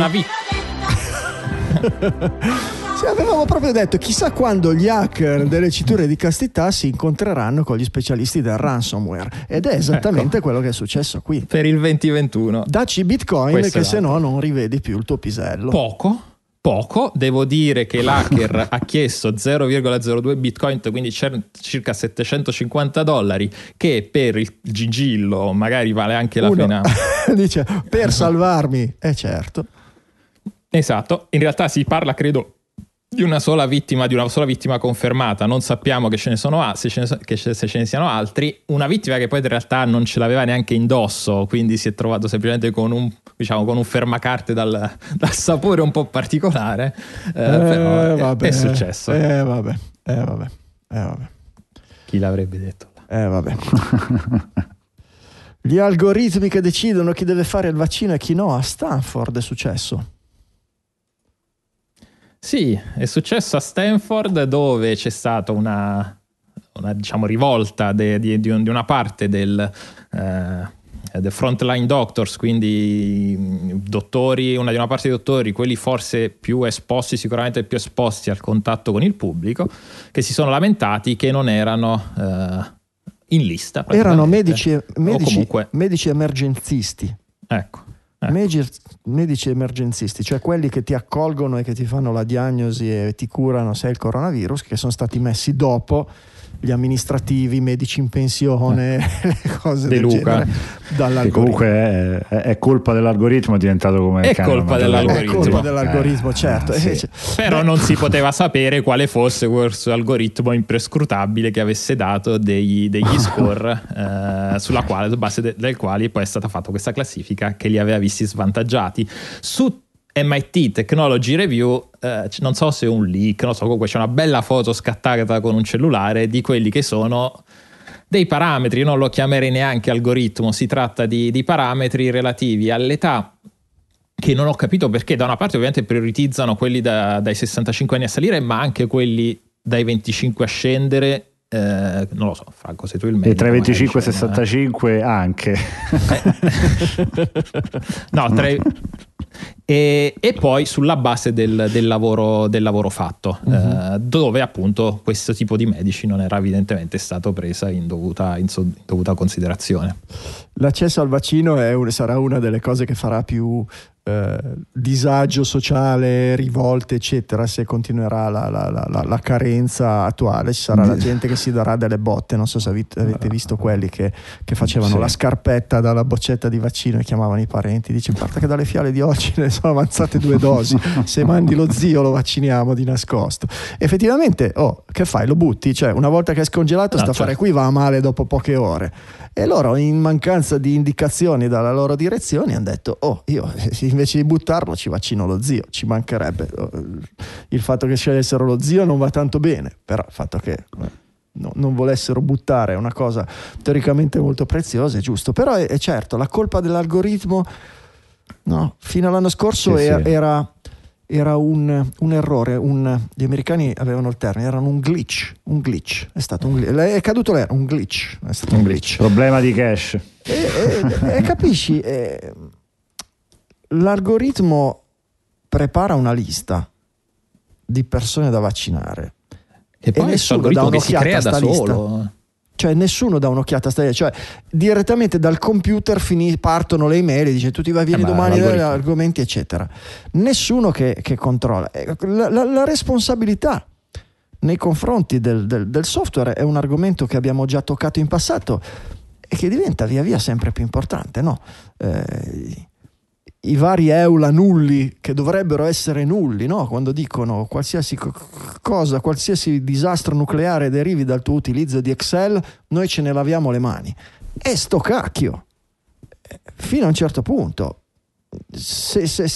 [SPEAKER 3] Sì, avevamo proprio detto, chissà quando gli hacker delle cinture di castità si incontreranno con gli specialisti del ransomware, ed è esattamente quello che è successo qui.
[SPEAKER 4] Per il 2021.
[SPEAKER 3] Dacci Bitcoin, questo che se no non rivedi più il tuo pisello.
[SPEAKER 4] Poco, devo dire che l'hacker ha chiesto 0,02 Bitcoin, quindi circa $750, che per il gigillo magari vale anche la pena.
[SPEAKER 3] Dice, per salvarmi, certo.
[SPEAKER 4] Esatto, in realtà si parla, credo, di una sola vittima confermata. Non sappiamo che ce ne sono se ce ne siano altri. Una vittima che poi in realtà non ce l'aveva neanche indosso, quindi si è trovato semplicemente con un fermacarte dal sapore un po' particolare. Però
[SPEAKER 3] vabbè,
[SPEAKER 4] è successo.
[SPEAKER 3] Vabbè.
[SPEAKER 4] Chi l'avrebbe detto?
[SPEAKER 3] Vabbè. Gli algoritmi che decidono chi deve fare il vaccino e chi no. A Stanford è successo.
[SPEAKER 4] Sì, è successo a Stanford, dove c'è stata una rivolta di una parte del frontline doctors, quindi dottori, di una parte dei dottori, quelli forse sicuramente più esposti al contatto con il pubblico, che si sono lamentati che non erano in lista.
[SPEAKER 3] Erano medici emergenzisti.
[SPEAKER 4] Ecco.
[SPEAKER 3] Medici emergenzisti, cioè quelli che ti accolgono e che ti fanno la diagnosi e ti curano se è il coronavirus, che sono stati messi dopo gli amministrativi, i medici in pensione, le cose del genere, dall'algoritmo.
[SPEAKER 5] Comunque è colpa dell'algoritmo, è diventato come
[SPEAKER 4] è colpa
[SPEAKER 3] dell'algoritmo, certo.
[SPEAKER 5] Sì.
[SPEAKER 4] Però non si poteva sapere quale fosse questo algoritmo imprescrutabile che avesse dato degli score sulla base del quali poi è stata fatta questa classifica che li aveva visti svantaggiati. Su MIT Technology Review, non so se è un leak, non so, comunque c'è una bella foto scattata con un cellulare di quelli che sono dei parametri, non lo chiamerei neanche algoritmo, si tratta di parametri relativi all'età, che non ho capito perché da una parte ovviamente prioritizzano quelli dai 65 anni a salire, ma anche quelli dai 25 a scendere, non lo so, Franco, sei tu il medico.
[SPEAKER 5] E tra i 25 e 65 anche.
[SPEAKER 4] No, e poi sulla base del lavoro fatto, dove appunto questo tipo di medici non era evidentemente stato presa in dovuta considerazione.
[SPEAKER 3] L'accesso al vaccino sarà una delle cose che farà più disagio sociale, rivolte eccetera, se continuerà la carenza attuale. Ci sarà la gente che si darà delle botte. Non so se avete visto quelli che facevano la scarpetta dalla boccetta di vaccino e chiamavano i parenti, dice: guarda che dalle fiale di oggi ne sono avanzate 2 dosi, se mandi lo zio lo vacciniamo di nascosto. Effettivamente che fai? Lo butti? Cioè, una volta che è scongelato sta affare qui va a male dopo poche ore. E loro, in mancanza di indicazioni dalla loro direzione, hanno detto: io invece di buttarlo ci vaccino lo zio. Ci mancherebbe. Il fatto che scegliessero lo zio non va tanto bene, però il fatto che non volessero buttare una cosa teoricamente molto preziosa è giusto. Però è certo, la colpa dell'algoritmo, no, fino all'anno scorso era un errore, gli americani avevano il termine, erano un glitch, è stato un glitch, è caduto l'era, un glitch, è stato un glitch.
[SPEAKER 5] Problema di cache.
[SPEAKER 3] E capisci, l'algoritmo prepara una lista di persone da vaccinare
[SPEAKER 4] e poi nessuno dà un'occhiata si crea da solo.
[SPEAKER 3] Cioè nessuno dà un'occhiata a sta, cioè direttamente dal computer partono le email e dice: tu ti vai, vieni domani, argomenti eccetera. Nessuno che controlla. La responsabilità nei confronti del software è un argomento che abbiamo già toccato in passato e che diventa via via sempre più importante, no? I vari EULA nulli, che dovrebbero essere nulli, no? Quando dicono qualsiasi cosa, qualsiasi disastro nucleare derivi dal tuo utilizzo di Excel, noi ce ne laviamo le mani. E sto cacchio, fino a un certo punto. Se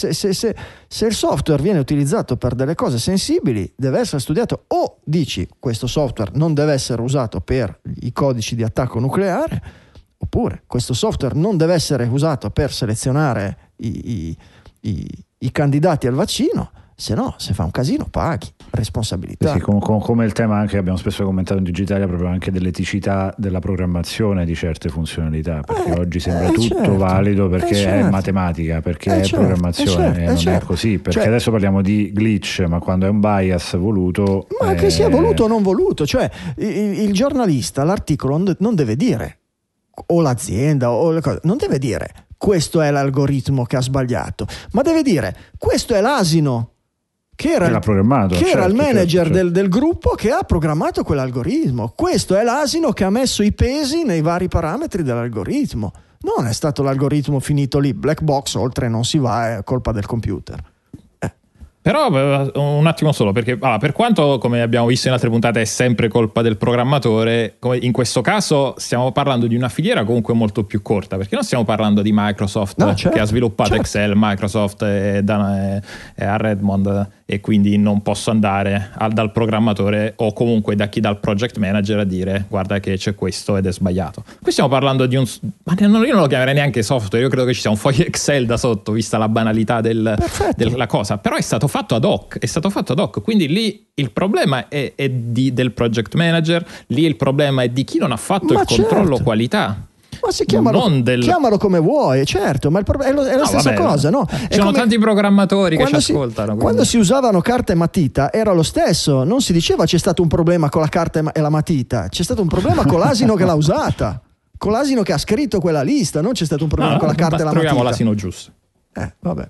[SPEAKER 3] il software viene utilizzato per delle cose sensibili, deve essere studiato. O dici: questo software non deve essere usato per i codici di attacco nucleare, oppure questo software non deve essere usato per selezionare i candidati al vaccino, se no, se fa un casino paghi, responsabilità.
[SPEAKER 5] Sì, come il tema anche che abbiamo spesso commentato in Digitalia, proprio anche dell'eticità della programmazione di certe funzionalità, perché oggi sembra tutto valido perché è matematica, perché è programmazione, e non è così, perché adesso parliamo di glitch, ma quando è un bias voluto,
[SPEAKER 3] ma che sia voluto o non voluto, cioè il giornalista, l'articolo non deve dire, o l'azienda o le cose, non deve dire questo è l'algoritmo che ha sbagliato, ma deve dire questo è l'asino che era il manager del gruppo che ha programmato quell'algoritmo, questo è l'asino che ha messo i pesi nei vari parametri dell'algoritmo, non è stato l'algoritmo finito lì, black box, oltre non si va, è colpa del computer.
[SPEAKER 4] Però un attimo solo, perché per quanto, come abbiamo visto in altre puntate, è sempre colpa del programmatore, come in questo caso stiamo parlando di una filiera comunque molto più corta, perché non stiamo parlando di Microsoft che ha sviluppato Excel, Microsoft è a Redmond, e quindi non posso andare dal programmatore o comunque da chi dal project manager a dire: guarda che c'è questo ed è sbagliato. Qui stiamo parlando di io non lo chiamerei neanche software, io credo che ci sia un foglio Excel da sotto, vista la banalità della cosa, però è stato fatto ad hoc, quindi lì il problema è del project manager, lì il problema è di chi non ha fatto il controllo qualità.
[SPEAKER 3] Ma si chiamalo come vuoi, certo, ma è la stessa cosa, no?
[SPEAKER 4] Ci sono tanti programmatori che ci ascoltano. Quindi.
[SPEAKER 3] Quando si usavano carta e matita era lo stesso, non si diceva c'è stato un problema con la carta e la matita, c'è stato un problema con l'asino che l'ha usata, con l'asino che ha scritto quella lista, non c'è stato un problema con la carta e la matita.
[SPEAKER 4] Troviamo l'asino giusto.
[SPEAKER 3] Vabbè.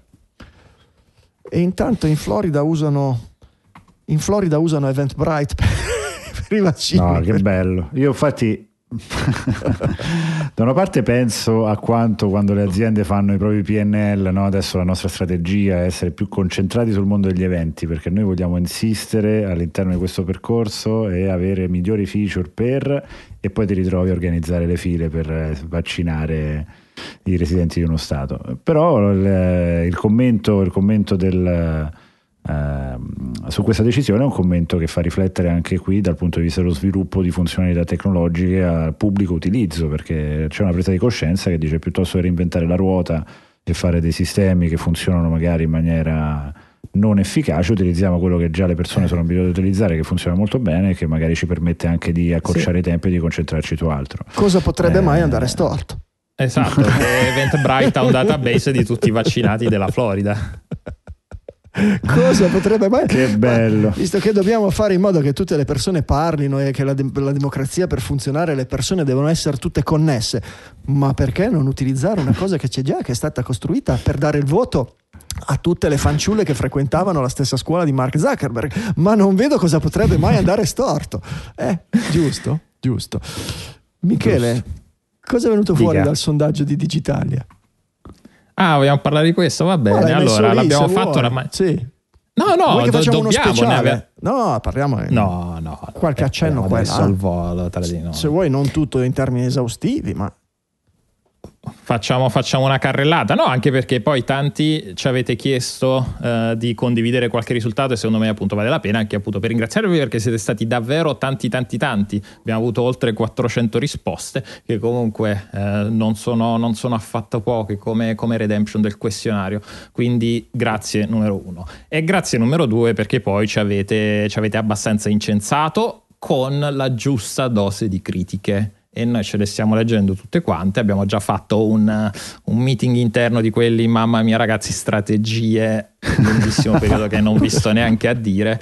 [SPEAKER 3] E intanto in Florida usano Eventbrite per i vaccini.
[SPEAKER 5] No, che bello. Io infatti da una parte penso a quanto, quando le aziende fanno i propri PNL, no? Adesso la nostra strategia è essere più concentrati sul mondo degli eventi, perché noi vogliamo insistere all'interno di questo percorso e avere migliori feature e poi ti ritrovi a organizzare le file per vaccinare i residenti di uno stato. Però il commento su questa decisione è un commento che fa riflettere anche qui dal punto di vista dello sviluppo di funzionalità tecnologiche a pubblico utilizzo, perché c'è una presa di coscienza che dice: piuttosto che reinventare la ruota e fare dei sistemi che funzionano magari in maniera non efficace, utilizziamo quello che già le persone sono abituate a utilizzare, che funziona molto bene e che magari ci permette anche di accorciare i tempi e di concentrarci su altro.
[SPEAKER 3] Cosa potrebbe mai andare storto?
[SPEAKER 4] Esatto, Eventbrite ha un database di tutti i vaccinati della Florida.
[SPEAKER 3] Cosa potrebbe mai...
[SPEAKER 5] Che bello.
[SPEAKER 3] Visto che dobbiamo fare in modo che tutte le persone parlino e che la democrazia, per funzionare, le persone devono essere tutte connesse, ma perché non utilizzare una cosa che c'è già, che è stata costruita per dare il voto a tutte le fanciulle che frequentavano la stessa scuola di Mark Zuckerberg? Ma non vedo cosa potrebbe mai andare storto. Giusto. Michele,
[SPEAKER 5] giusto.
[SPEAKER 3] Cosa è venuto fuori
[SPEAKER 4] Dica.
[SPEAKER 3] dal sondaggio di Digitalia?
[SPEAKER 4] Vogliamo parlare di questo? Va bene, allora l'abbiamo fatto oramai.
[SPEAKER 3] Sì.
[SPEAKER 4] No,
[SPEAKER 3] Vuoi che facciamo uno
[SPEAKER 4] dobbiamo.
[SPEAKER 3] speciale? No, parliamo.
[SPEAKER 4] No.
[SPEAKER 3] Qualche accenno qua e
[SPEAKER 4] adesso
[SPEAKER 3] là.
[SPEAKER 4] al volo tra di noi.
[SPEAKER 3] Se vuoi, non tutto in termini esaustivi, ma
[SPEAKER 4] Facciamo una carrellata, no, anche perché poi tanti ci avete chiesto di condividere qualche risultato e secondo me appunto vale la pena anche appunto per ringraziarvi, perché siete stati davvero tanti. Abbiamo avuto oltre 400 risposte che comunque non sono affatto poche come redemption del questionario, quindi grazie numero 1 e grazie numero 2 perché poi ci avete abbastanza incensato con la giusta dose di critiche. E noi ce le stiamo leggendo tutte quante. Abbiamo già fatto un meeting interno di quelli, mamma mia ragazzi, strategie, lunghissimo periodo che non vi sto neanche a dire,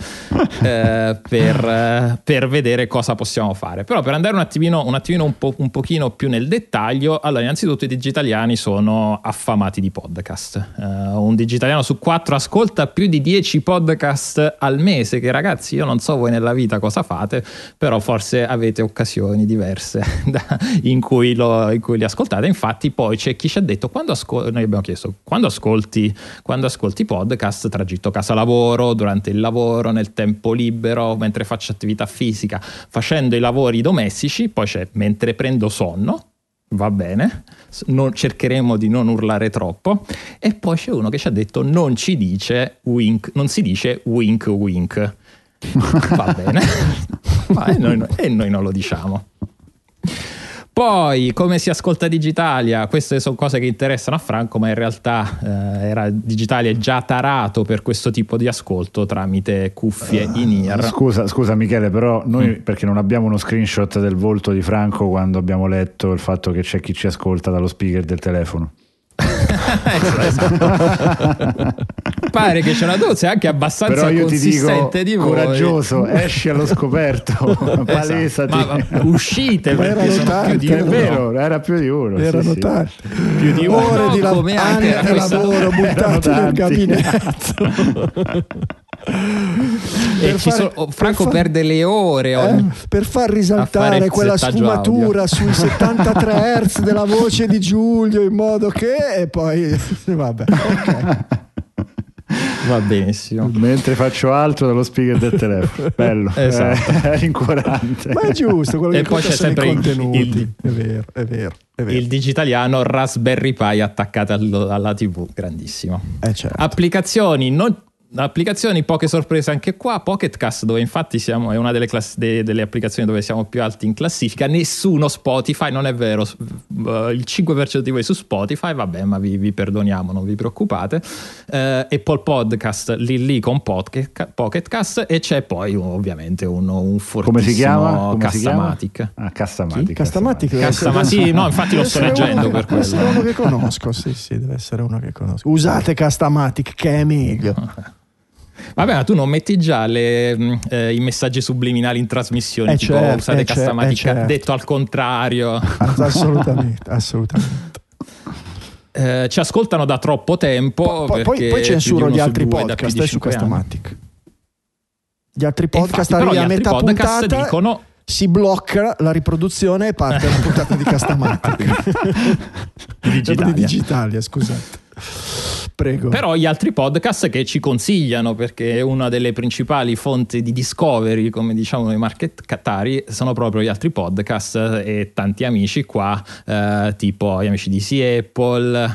[SPEAKER 4] per vedere cosa possiamo fare. Però per andare un attimino un pochino più nel dettaglio, allora innanzitutto i digitaliani sono affamati di podcast. Un digitaliano su 4 ascolta più di 10 podcast al mese, che ragazzi io non so voi nella vita cosa fate, però forse avete occasioni diverse in cui li ascoltate. Infatti poi c'è chi ci ha detto noi abbiamo chiesto quando ascolti podcast, tragitto casa lavoro, durante il lavoro, nel tempo libero, mentre faccio attività fisica, facendo i lavori domestici, poi c'è mentre prendo sonno, va bene, cercheremo di non urlare troppo, e poi c'è uno che ci ha detto non si dice wink wink. Va bene. E noi non lo diciamo. Poi come si ascolta Digitalia? Queste sono cose che interessano a Franco, ma in realtà Digitalia è già tarato per questo tipo di ascolto tramite cuffie in-ear.
[SPEAKER 5] Scusa Michele, però noi perché non abbiamo uno screenshot del volto di Franco quando abbiamo letto il fatto che c'è chi ci ascolta dallo speaker del telefono.
[SPEAKER 4] Pare che c'è una dose anche abbastanza
[SPEAKER 5] però io
[SPEAKER 4] consistente
[SPEAKER 5] ti dico,
[SPEAKER 4] di voi.
[SPEAKER 5] Coraggioso, esci allo scoperto. Palesati.
[SPEAKER 4] Ma uscite, perché sono più di
[SPEAKER 5] è
[SPEAKER 4] uno.
[SPEAKER 5] Vero, era più di uno.
[SPEAKER 3] erano tanti.
[SPEAKER 4] Più di uno,
[SPEAKER 3] ore di
[SPEAKER 4] come anche
[SPEAKER 3] anni di lavoro buttati nel gabinetto.
[SPEAKER 4] Franco perde le ore
[SPEAKER 3] per far
[SPEAKER 4] a
[SPEAKER 3] risaltare
[SPEAKER 4] fare
[SPEAKER 3] quella
[SPEAKER 4] sfumatura
[SPEAKER 3] sfumatura sui 73 Hz della voce di Giulio, in modo che e poi vabbè, ok.
[SPEAKER 4] Va benissimo.
[SPEAKER 5] Mentre faccio altro dallo speaker del telefono. Bello.
[SPEAKER 4] Esatto.
[SPEAKER 5] È rincuorante.
[SPEAKER 3] Ma è giusto, quello
[SPEAKER 4] E
[SPEAKER 3] che
[SPEAKER 4] poi
[SPEAKER 3] conta
[SPEAKER 4] c'è
[SPEAKER 3] sono i
[SPEAKER 4] sempre
[SPEAKER 3] contenuti. È vero.
[SPEAKER 4] Il digitaliano Raspberry Pi attaccato alla TV, grandissimo.
[SPEAKER 3] Certo.
[SPEAKER 4] Applicazioni, poche sorprese anche qua. Pocket Cast, dove infatti è una delle applicazioni dove siamo più alti in classifica. Nessuno Spotify, non è vero, il 5% di voi su Spotify, vabbè, ma vi perdoniamo, non vi preoccupate. Apple Podcast lì con Pocket Cast, e c'è poi ovviamente un fortissimo
[SPEAKER 5] come si chiama?
[SPEAKER 4] Castamatic.
[SPEAKER 3] Castamatic.
[SPEAKER 4] Sì, no, infatti lo sto leggendo per
[SPEAKER 3] deve essere
[SPEAKER 4] quello.
[SPEAKER 3] uno che conosco, sì, deve essere uno che conosco. Usate Castamatic, che è meglio.
[SPEAKER 4] Vabbè, ma tu non metti già i messaggi subliminali in trasmissione, tipo
[SPEAKER 3] certo,
[SPEAKER 4] usate Castamatic,
[SPEAKER 3] certo.
[SPEAKER 4] detto al contrario.
[SPEAKER 3] Assolutamente.
[SPEAKER 4] Ci ascoltano da troppo tempo.
[SPEAKER 3] Poi censuro gli altri podcast su Castamatic. Gli altri podcast arrivi a metà puntata,
[SPEAKER 4] dicono
[SPEAKER 3] si blocca la riproduzione e parte la puntata di Castamatic. Di Digitalia, scusate. Prego.
[SPEAKER 4] Però gli altri podcast che ci consigliano, perché una delle principali fonti di discovery, come diciamo noi marchettari, sono proprio gli altri podcast, e tanti amici qua, tipo gli amici di Apple,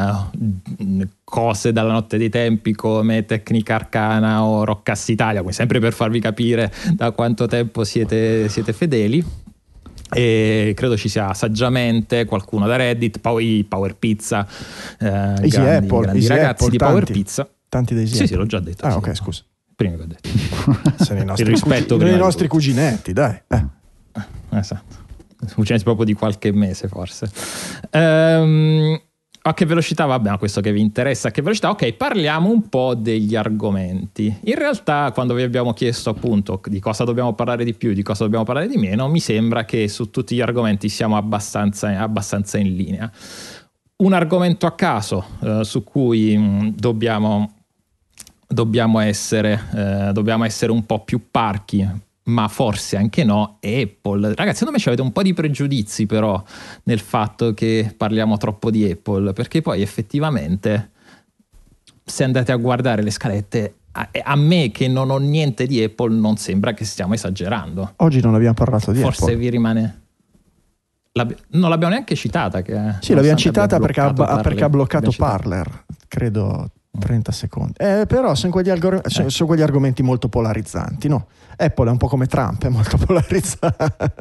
[SPEAKER 4] cose dalla notte dei tempi come Tecnica Arcana o Roccast Italia, come sempre per farvi capire da quanto tempo siete fedeli. E credo ci sia saggiamente qualcuno da Reddit, poi Power Pizza, grandi ragazzi Apple, di Power Pizza.
[SPEAKER 3] tanti dei esempi.
[SPEAKER 4] Sì, l'ho già detto.
[SPEAKER 3] Ah, ok, scusa.
[SPEAKER 4] Prima che ho detto.
[SPEAKER 3] Sono i nostri,
[SPEAKER 4] Il rispetto
[SPEAKER 3] i nostri cuginetti, dai.
[SPEAKER 4] Esatto. Cuginetti proprio di qualche mese, forse. A che velocità? Vabbè, questo che vi interessa, a che velocità? Ok, parliamo un po' degli argomenti. In realtà, quando vi abbiamo chiesto appunto di cosa dobbiamo parlare di più, di cosa dobbiamo parlare di meno, mi sembra che su tutti gli argomenti siamo abbastanza in linea. Un argomento a caso su cui dobbiamo essere un po' più parchi, ma forse anche no, è Apple. Ragazzi, secondo me ci avete un po' di pregiudizi però nel fatto che parliamo troppo di Apple, perché poi effettivamente se andate a guardare le scalette, a me che non ho niente di Apple non sembra che stiamo esagerando.
[SPEAKER 3] Oggi non abbiamo parlato di
[SPEAKER 4] forse
[SPEAKER 3] Apple.
[SPEAKER 4] Vi rimane... non l'abbiamo neanche citata.
[SPEAKER 3] Sì, l'abbiamo citata perché ha bloccato Parler, credo 30 secondi. Però sono quegli argomenti molto polarizzanti, no? Apple è un po' come Trump, è molto polarizzante.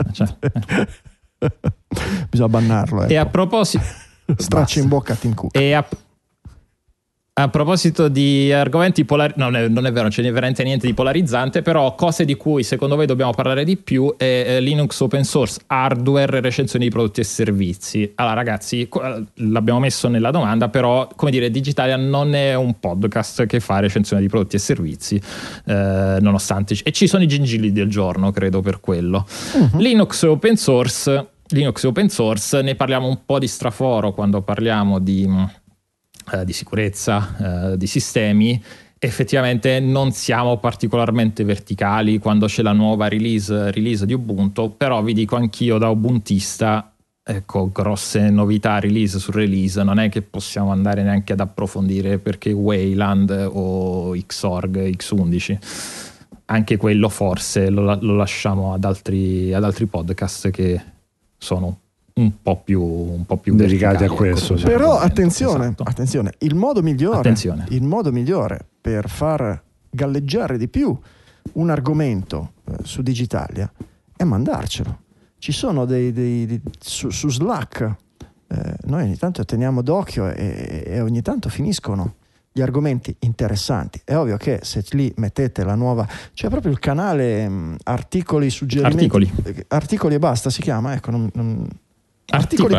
[SPEAKER 3] Bisogna bannarlo.
[SPEAKER 4] E a proposito...
[SPEAKER 3] Straccia in bocca a Tim Cook.
[SPEAKER 4] E a proposito di argomenti non è vero, non c'è veramente niente di polarizzante, però cose di cui secondo voi dobbiamo parlare di più è Linux open source, hardware, recensioni di prodotti e servizi. Allora ragazzi, l'abbiamo messo nella domanda, però come dire, Digitalia non è un podcast che fa recensioni di prodotti e servizi, nonostante e ci sono i gingilli del giorno, credo, per quello. Linux open source, ne parliamo un po' di straforo quando parliamo di sicurezza, di sistemi. Effettivamente non siamo particolarmente verticali quando c'è la nuova release di Ubuntu, però vi dico anch'io da ubuntista, ecco, grosse novità release su release non è che possiamo andare neanche ad approfondire, perché Wayland o Xorg X11 anche quello forse lo lasciamo ad altri podcast che sono un po' più
[SPEAKER 5] dedicati a questo.
[SPEAKER 4] Ecco,
[SPEAKER 3] però attenzione,
[SPEAKER 4] esatto.
[SPEAKER 3] attenzione, il modo migliore per far galleggiare di più un argomento su Digitalia è mandarcelo. Ci sono su Slack, noi ogni tanto teniamo d'occhio e ogni tanto finiscono gli argomenti interessanti. È ovvio che se lì mettete la nuova, c'è proprio il canale articoli, suggerimenti, articoli e basta si chiama, ecco, articoli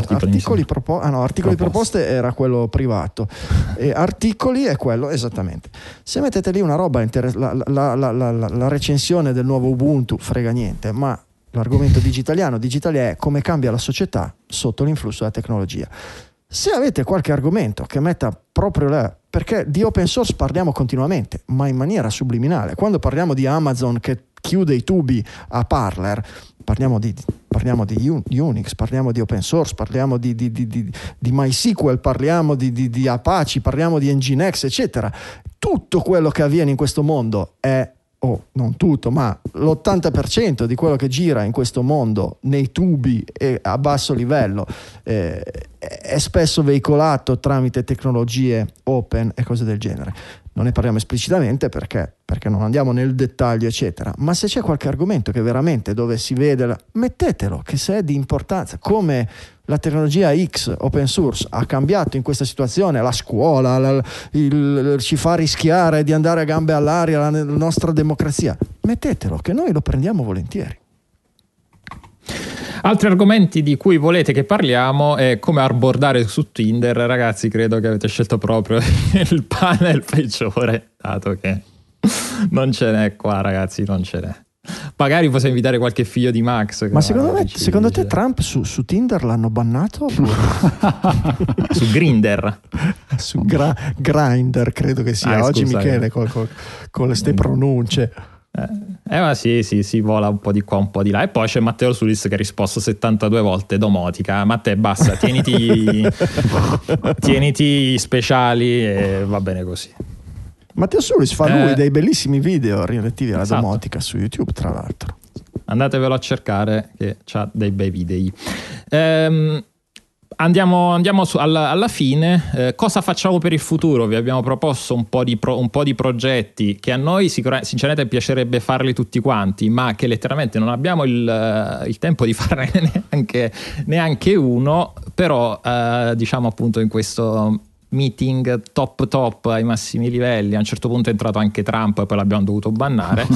[SPEAKER 3] proposte era quello privato, e articoli è quello, esattamente. Se mettete lì una roba la recensione del nuovo Ubuntu, frega niente, ma l'argomento Digitalia è come cambia la società sotto l'influsso della tecnologia. Se avete qualche argomento che metta proprio là, perché di open source parliamo continuamente, ma in maniera subliminale. Quando parliamo di Amazon che chiude i tubi a Parler, parliamo di Unix, parliamo di open source, parliamo di MySQL, parliamo di Apache, parliamo di Nginx, eccetera. Tutto quello che avviene in questo mondo è, non tutto, ma l'80% di quello che gira in questo mondo nei tubi e a basso livello è spesso veicolato tramite tecnologie open e cose del genere. Non ne parliamo esplicitamente perché non andiamo nel dettaglio, eccetera. Ma se c'è qualche argomento che veramente dove si vede, mettetelo, che se è di importanza, come la tecnologia X open source ha cambiato in questa situazione la scuola, ci fa rischiare di andare a gambe all'aria la nostra democrazia, mettetelo, che noi lo prendiamo volentieri.
[SPEAKER 4] Altri argomenti di cui volete che parliamo è come arbordare su Tinder. Ragazzi, credo che avete scelto proprio il panel peggiore, dato che non ce n'è qua, ragazzi, non ce n'è. Magari possiamo invitare qualche figlio di Max.
[SPEAKER 3] Ma secondo te Trump su Tinder l'hanno bannato?
[SPEAKER 4] Su Grindr?
[SPEAKER 3] Su Grindr credo che sia. Oggi scusa, Michele con queste pronunce.
[SPEAKER 4] Ma si vola un po' di qua un po' di là. E poi c'è Matteo Sulis che ha risposto 72 volte domotica. Matteo, basta, tieniti speciali e va bene così.
[SPEAKER 3] Matteo Sulis fa lui dei bellissimi video relativi alla domotica su YouTube, tra l'altro.
[SPEAKER 4] Andatevelo a cercare, che c'ha dei bei video. Andiamo alla fine. Cosa facciamo per il futuro? Vi abbiamo proposto un po' di progetti che a noi sinceramente piacerebbe farli tutti quanti, ma che letteralmente non abbiamo il tempo di farne neanche uno. Però diciamo appunto in questo meeting top ai massimi livelli. A un certo punto è entrato anche Trump e poi l'abbiamo dovuto bannare.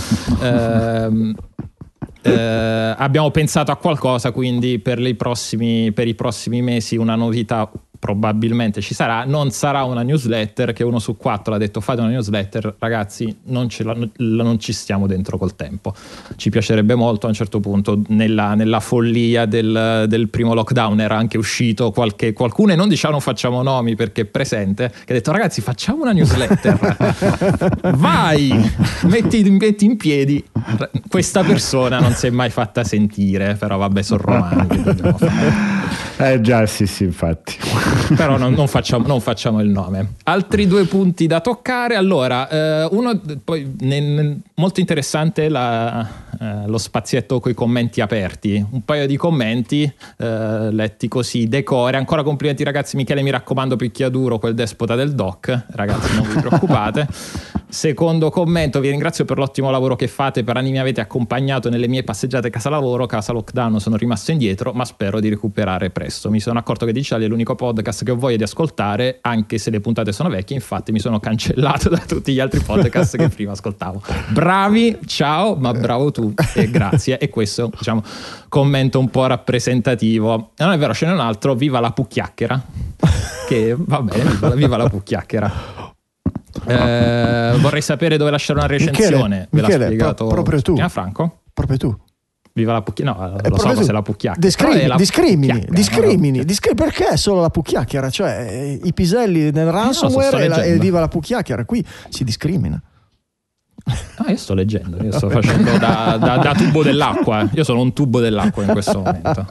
[SPEAKER 4] Abbiamo pensato a qualcosa, quindi per i prossimi mesi una novità probabilmente ci sarà. Non sarà una newsletter, che 1 su 4 ha detto fate una newsletter, ragazzi, non ci stiamo dentro col tempo. Ci piacerebbe molto. A un certo punto nella follia del primo lockdown era anche uscito qualcuno, e non diciamo facciamo nomi perché è presente, che ha detto ragazzi facciamo una newsletter. Vai, metti in piedi. Questa persona non si è mai fatta sentire, però vabbè, sono romani, che dobbiamo fare?
[SPEAKER 5] Già sì infatti.
[SPEAKER 4] Però non facciamo il nome. Altri 2 punti da toccare. Allora, uno poi molto interessante lo spazietto con i commenti aperti. Un paio di commenti letti così, decore. Ancora complimenti ragazzi, Michele, mi raccomando, picchiaduro quel despota del doc. Ragazzi, non vi preoccupate. Secondo commento: vi ringrazio per l'ottimo lavoro che fate, per anni mi avete accompagnato nelle mie passeggiate casa lavoro, casa lockdown sono rimasto indietro, ma spero di recuperare presto. Mi sono accorto che Digitali è l'unico podcast che ho voglia di ascoltare, anche se le puntate sono vecchie, infatti mi sono cancellato da tutti gli altri podcast che prima ascoltavo. Bravi, ciao, ma bravo tu e grazie. E questo, diciamo, commento un po' rappresentativo. Non è vero, ce n'è un altro, viva la pucchiacchiera, che va bene, viva la pucchiacchiera. Vorrei sapere dove lasciare una recensione. Ve l'ha spiegato
[SPEAKER 3] proprio tu.
[SPEAKER 4] Franco?
[SPEAKER 3] Proprio tu.
[SPEAKER 4] Viva la pucchiacchiera. No, lo so cos'è la pucchiacchiera.
[SPEAKER 3] Discrimini. Perché solo la pucchiacchiera? Cioè i piselli nel ransomware e viva la pucchiacchiera. Qui si discrimina.
[SPEAKER 4] Io sto leggendo, io sto facendo da tubo dell'acqua. Io sono un tubo dell'acqua in questo momento.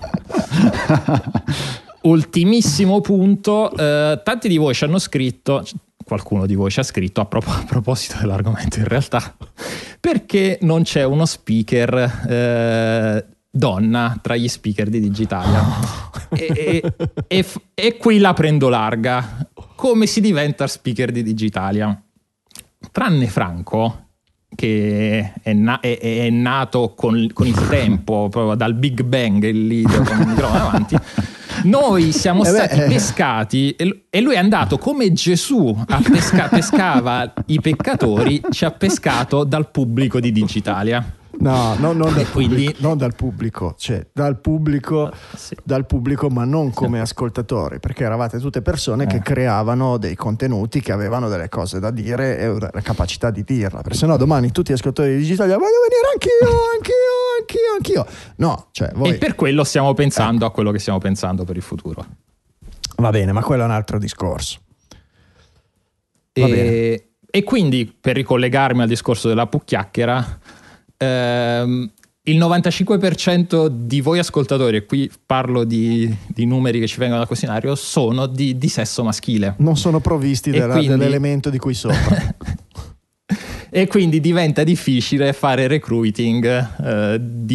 [SPEAKER 4] Ultimissimo punto. Tanti di voi ci hanno scritto, qualcuno di voi ci ha scritto a proposito dell'argomento, in realtà, perché non c'è uno speaker donna tra gli speaker di Digitalia. E qui la prendo larga. Come si diventa speaker di Digitalia? Tranne Franco, che è nato con il tempo, proprio dal Big Bang, lì con il microfono avanti. Noi siamo stati pescati e lui è andato come Gesù pescava i peccatori, ci ha pescato dal pubblico di Digitalia.
[SPEAKER 3] No, non dal pubblico, cioè dal pubblico,
[SPEAKER 4] sì.
[SPEAKER 3] Dal pubblico, ma non come ascoltatori, perché eravate tutte persone che creavano dei contenuti, che avevano delle cose da dire e la capacità di dirla, perché sennò domani tutti gli ascoltatori di Digitalia voglio venire anch'io. No, cioè voi...
[SPEAKER 4] E per quello stiamo pensando a quello che stiamo pensando per il futuro. Va
[SPEAKER 3] bene, ma quello è un altro discorso. Va bene.
[SPEAKER 4] E quindi, per ricollegarmi al discorso della pucchiacchiera, il 95% di voi ascoltatori, e qui parlo di numeri che ci vengono dal questionario, sono di sesso maschile.
[SPEAKER 3] Non sono provvisti dell'elemento di cui sopra.
[SPEAKER 4] E quindi diventa difficile fare recruiting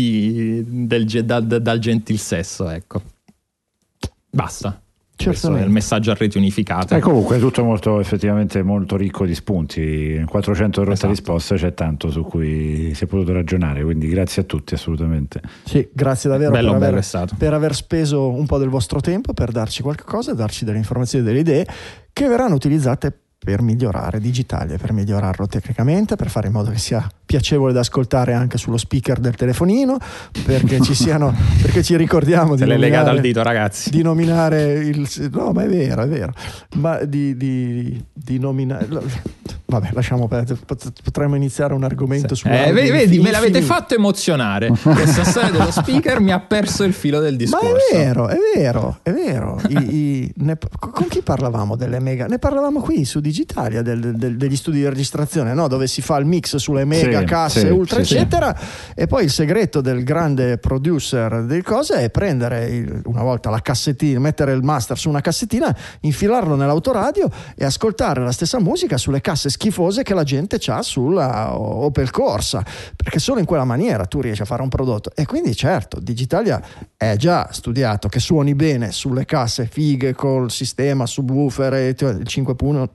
[SPEAKER 4] dal gentil sesso, ecco. Basta. Questo è il messaggio a reti unificate.
[SPEAKER 5] E comunque è tutto effettivamente molto ricco di spunti. In 400 risposte c'è tanto su cui si è potuto ragionare, quindi grazie a tutti, assolutamente.
[SPEAKER 3] Sì, grazie davvero
[SPEAKER 4] per
[SPEAKER 3] aver speso un po' del vostro tempo per darci qualcosa, darci delle informazioni, delle idee che verranno utilizzate per migliorare Digitalia, per migliorarlo tecnicamente, per fare in modo che sia piacevole da ascoltare anche sullo speaker del telefonino, perché ci ricordiamo
[SPEAKER 4] di legata al dito, ragazzi,
[SPEAKER 3] di nominare no, ma è vero, ma di nominare, vabbè, lasciamo perdere, potremmo iniziare un argomento su
[SPEAKER 4] vedi, me l'avete fatto emozionare. Questa storia dello speaker mi ha perso il filo del discorso.
[SPEAKER 3] Ma è vero. Con chi parlavamo delle mega? Ne parlavamo qui su Digitalia degli studi di registrazione, no? Dove si fa il mix sulle mega casse ultra eccetera. E poi il segreto del grande producer delle cose è prendere una volta la cassettina, mettere il master su una cassettina, infilarlo nell'autoradio e ascoltare la stessa musica sulle casse schifose che la gente c'ha sulla Opel Corsa, perché solo in quella maniera tu riesci a fare un prodotto. E quindi certo, Digitalia è già studiato che suoni bene sulle casse fighe col sistema subwoofer e il 5.1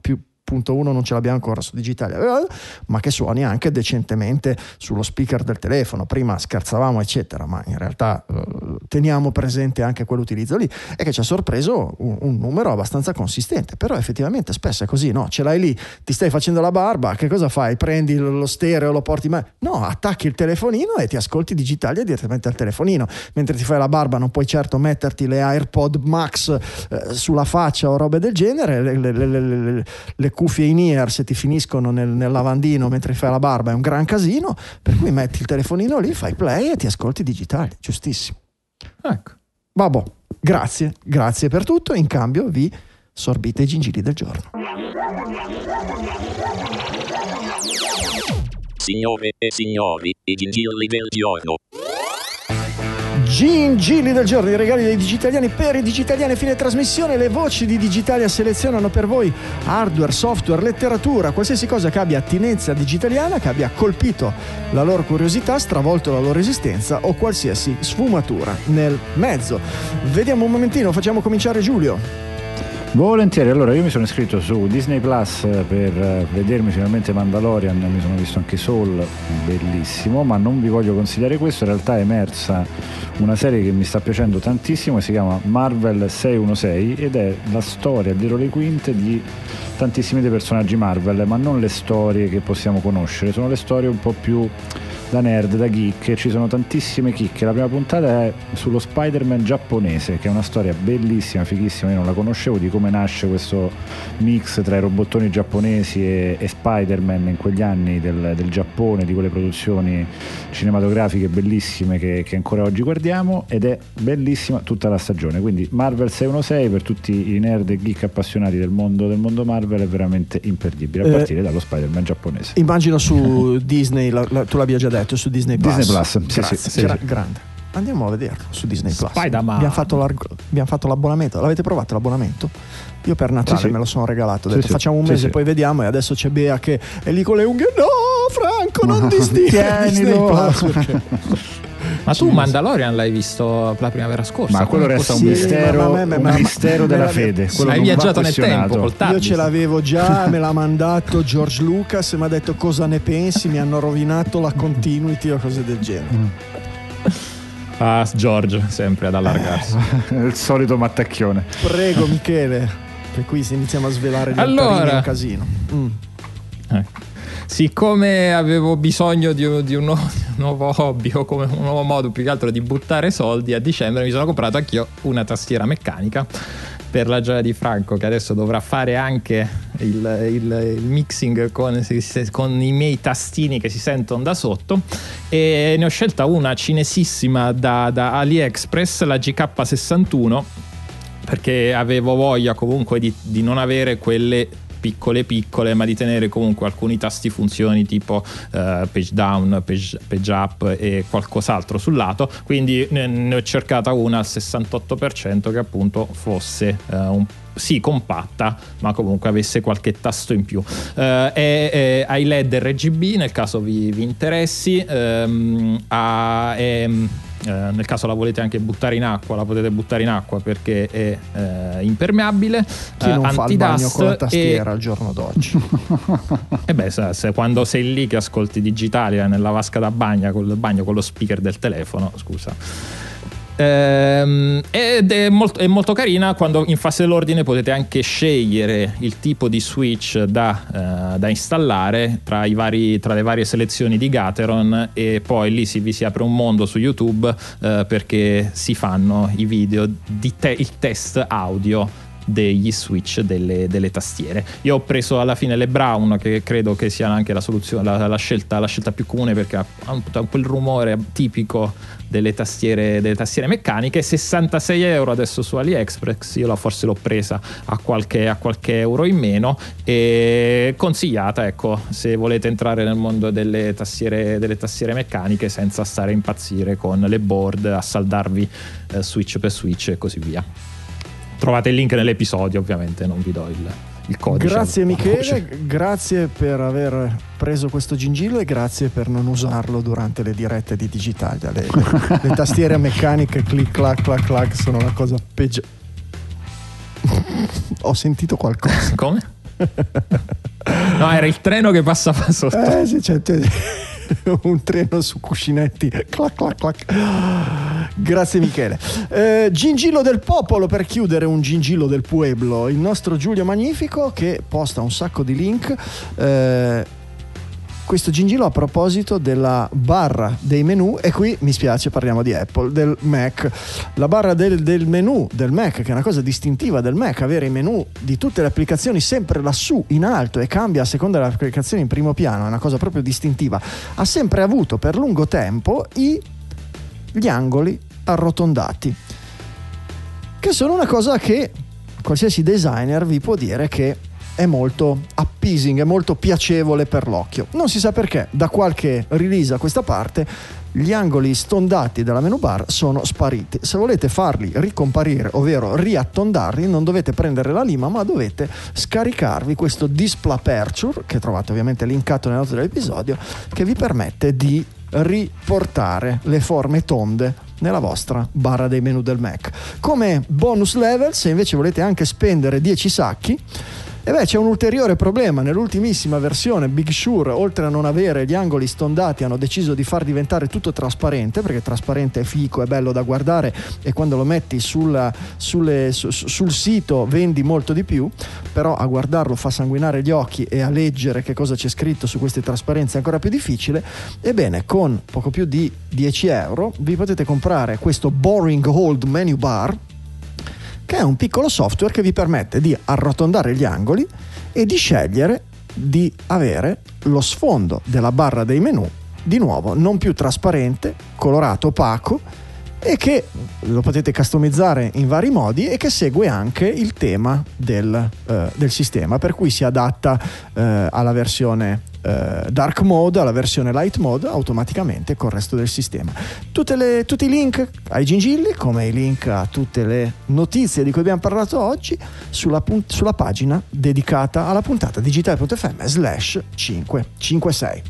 [SPEAKER 3] punto 1 non ce l'abbiamo ancora su Digitalia, ma che suoni anche decentemente sullo speaker del telefono. Prima scherzavamo eccetera, ma in realtà teniamo presente anche quell'utilizzo lì, e che ci ha sorpreso un numero abbastanza consistente. Però effettivamente spesso è così, no? Ce l'hai lì, ti stai facendo la barba, che cosa fai? Prendi lo stereo, lo porti no, attacchi il telefonino e ti ascolti Digitalia direttamente al telefonino. Mentre ti fai la barba non puoi certo metterti le AirPod Max sulla faccia o robe del genere, le cuffie in ear se ti finiscono nel lavandino mentre fai la barba è un gran casino, per cui metti il telefonino lì, fai play e ti ascolti Digitalia. Giustissimo.
[SPEAKER 4] Ecco.
[SPEAKER 3] Vabbè, grazie per tutto, in cambio vi sorbite i gingilli del giorno.
[SPEAKER 6] Signore e signori, i gingilli del giorno.
[SPEAKER 3] Gingilli del giorno, i regali dei digitaliani per i digitaliani. Fine trasmissione, le voci di Digitalia selezionano per voi hardware, software, letteratura, qualsiasi cosa che abbia attinenza digitaliana, che abbia colpito la loro curiosità, stravolto la loro esistenza o qualsiasi sfumatura nel mezzo. Vediamo un momentino, facciamo cominciare Giulio.
[SPEAKER 5] Volentieri. Allora, io mi sono iscritto su Disney Plus per vedermi finalmente Mandalorian, mi sono visto anche Soul, bellissimo, ma non vi voglio consigliare questo. In realtà è emersa una serie che mi sta piacendo tantissimo e si chiama Marvel 616 ed è la storia dietro le quinte di tantissimi dei personaggi Marvel, ma non le storie che possiamo conoscere, sono le storie un po' più da nerd, da geek. Ci sono tantissime chicche. La prima puntata è sullo Spider-Man giapponese, che è una storia bellissima, fighissima, io non la conoscevo, di come nasce questo mix tra i robottoni giapponesi e Spider-Man in quegli anni del Giappone, di quelle produzioni cinematografiche bellissime che ancora oggi guardiamo, ed è bellissima tutta la stagione. Quindi Marvel 616 per tutti i nerd e geek appassionati del mondo Marvel è veramente imperdibile, a partire dallo Spider-Man giapponese.
[SPEAKER 3] Immagino su Disney, tu l'abbia già detto, su Disney Plus.
[SPEAKER 5] Disney Plus,
[SPEAKER 3] grazie,
[SPEAKER 5] sì.
[SPEAKER 3] Grande. Andiamo a vederlo su Disney Plus.
[SPEAKER 4] Spider-Man.
[SPEAKER 3] Abbiamo fatto l'abbonamento. L'avete provato l'abbonamento? Io per Natale me lo sono regalato. Ho detto facciamo un mese, poi vediamo. E adesso c'è Bea che è lì con le unghie. No, Franco, non distingue Disney Plus.
[SPEAKER 4] Ma tu Mandalorian l'hai visto la primavera scorsa?
[SPEAKER 5] Ma quello resta un mistero, un mistero della fede.
[SPEAKER 4] Hai viaggiato nel tempo col TARDIS.
[SPEAKER 3] Io ce l'avevo già, me l'ha mandato George Lucas e mi ha detto cosa ne pensi, mi hanno rovinato la continuity o cose del genere.
[SPEAKER 4] Ah, George, sempre ad allargarsi.
[SPEAKER 5] Il solito mattacchione.
[SPEAKER 3] Prego Michele, che qui se iniziamo a svelare gli altarini è un casino.
[SPEAKER 4] Siccome avevo bisogno di un nuovo hobby o come un nuovo modo più che altro di buttare soldi, a dicembre mi sono comprato anch'io una tastiera meccanica, per la gioia di Franco, che adesso dovrà fare anche il mixing con i miei tastini che si sentono da sotto, e ne ho scelta una cinesissima da AliExpress, la GK61, perché avevo voglia comunque di non avere quelle piccole, ma di tenere comunque alcuni tasti funzioni tipo page down, page up e qualcos'altro sul lato, quindi ne ho cercata una al 68% che appunto fosse sì compatta, ma comunque avesse qualche tasto in più. Ai LED RGB nel caso vi interessi, nel caso la volete anche buttare in acqua, la potete buttare in acqua perché è impermeabile.
[SPEAKER 3] Chi non fa il bagno con la tastiera al giorno d'oggi?
[SPEAKER 4] E beh, se quando sei lì che ascolti Digitalia nella vasca da bagno con lo speaker del telefono, scusa. Ed è molto carina. Quando in fase dell'ordine potete anche scegliere il tipo di switch da installare tra le varie selezioni di Gateron, e poi lì vi si apre un mondo su YouTube perché si fanno i video il test audio degli switch delle tastiere. Io ho preso alla fine le Brown, che credo che sia anche la soluzione, la scelta più comune, perché ha quel rumore tipico delle tastiere meccaniche. 66 euro adesso su AliExpress, io forse l'ho presa a qualche euro in meno, e consigliata, ecco, se volete entrare nel mondo delle tastiere meccaniche senza stare a impazzire con le board, a saldarvi switch per switch e così via. Trovate il link nell'episodio, ovviamente non vi do il codice.
[SPEAKER 3] Grazie Michele, grazie per aver preso questo gingillo e grazie per non usarlo durante le dirette di Digitalia. Le tastiere meccaniche clic clac clac clac sono la cosa peggiore. Ho sentito qualcosa.
[SPEAKER 4] Come? No, era il treno che passava sotto.
[SPEAKER 3] Sì, c'è un treno su cuscinetti. Clac, clac, clac. Grazie Michele. Gingillo del popolo, per chiudere un gingillo del pueblo. Il nostro Giulio Magnifico che posta un sacco di link. Questo gingillo a proposito della barra dei menu, e qui mi spiace, parliamo di Apple, del Mac. La barra del menu del Mac, che è una cosa distintiva del Mac, avere i menu di tutte le applicazioni sempre lassù in alto e cambia a seconda delle applicazioni in primo piano, è una cosa proprio distintiva. Ha sempre avuto per lungo tempo gli angoli arrotondati, che sono una cosa che qualsiasi designer vi può dire che è molto appeasing, è molto piacevole per l'occhio. Non si sa perché, da qualche release a questa parte gli angoli stondati della menu bar sono spariti. Se volete farli ricomparire, ovvero riattondarli, non dovete prendere la lima, ma dovete scaricarvi questo Display Aperture, che trovate ovviamente linkato nelle note dell'episodio, che vi permette di riportare le forme tonde nella vostra barra dei menu del Mac. Come bonus level, se invece volete anche spendere 10 sacchi, c'è un ulteriore problema. Nell'ultimissima versione Big Sur, oltre a non avere gli angoli stondati, hanno deciso di far diventare tutto trasparente, perché trasparente è fico, è bello da guardare, e quando lo metti sul sito vendi molto di più, però a guardarlo fa sanguinare gli occhi e a leggere che cosa c'è scritto su queste trasparenze è ancora più difficile. Ebbene, con poco più di 10 euro vi potete comprare questo Boring Hold Menu Bar, che è un piccolo software che vi permette di arrotondare gli angoli e di scegliere di avere lo sfondo della barra dei menu di nuovo non più trasparente, colorato, opaco, e che lo potete customizzare in vari modi e che segue anche il tema del sistema, per cui si adatta alla versione dark mode, alla versione light mode automaticamente col resto del sistema. Tutti i link ai gingilli, come i link a tutte le notizie di cui abbiamo parlato oggi, sulla pagina dedicata alla puntata digitale.fm/556.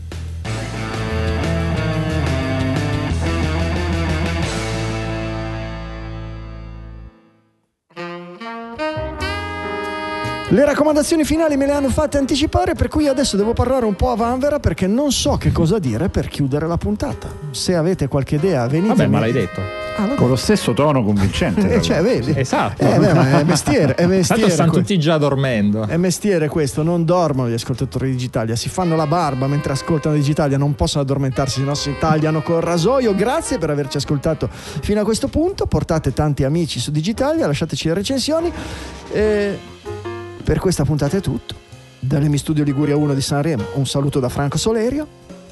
[SPEAKER 3] Le raccomandazioni finali me le hanno fatte anticipare, per cui adesso devo parlare un po' a vanvera, perché non so che cosa dire per chiudere la puntata. Se avete qualche idea, venite.
[SPEAKER 4] Vabbè, ma l'hai detto.
[SPEAKER 5] Con lo stesso tono convincente.
[SPEAKER 3] Cioè, vedi?
[SPEAKER 4] Esatto.
[SPEAKER 3] Ma è mestiere.
[SPEAKER 4] Tanto stanno tutti già dormendo.
[SPEAKER 3] È mestiere questo, non dormono gli ascoltatori di Digitalia, si fanno la barba mentre ascoltano Digitalia, non possono addormentarsi, sennò si tagliano col rasoio. Grazie per averci ascoltato fino a questo punto, portate tanti amici su Digitalia, lasciateci le recensioni. Per questa puntata è tutto. Dall'Emi Studio Liguria 1 di Sanremo un saluto da Franco Solerio.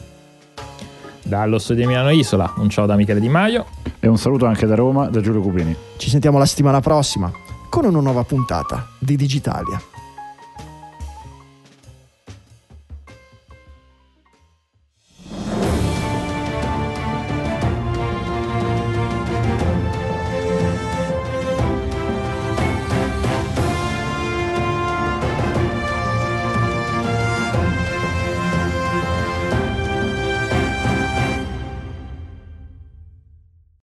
[SPEAKER 4] Dallo studio di Milano Isola un ciao da Michele Di Maio.
[SPEAKER 5] E un saluto anche da Roma da Giulio Cupini.
[SPEAKER 3] Ci sentiamo la settimana prossima con una nuova puntata di Digitalia.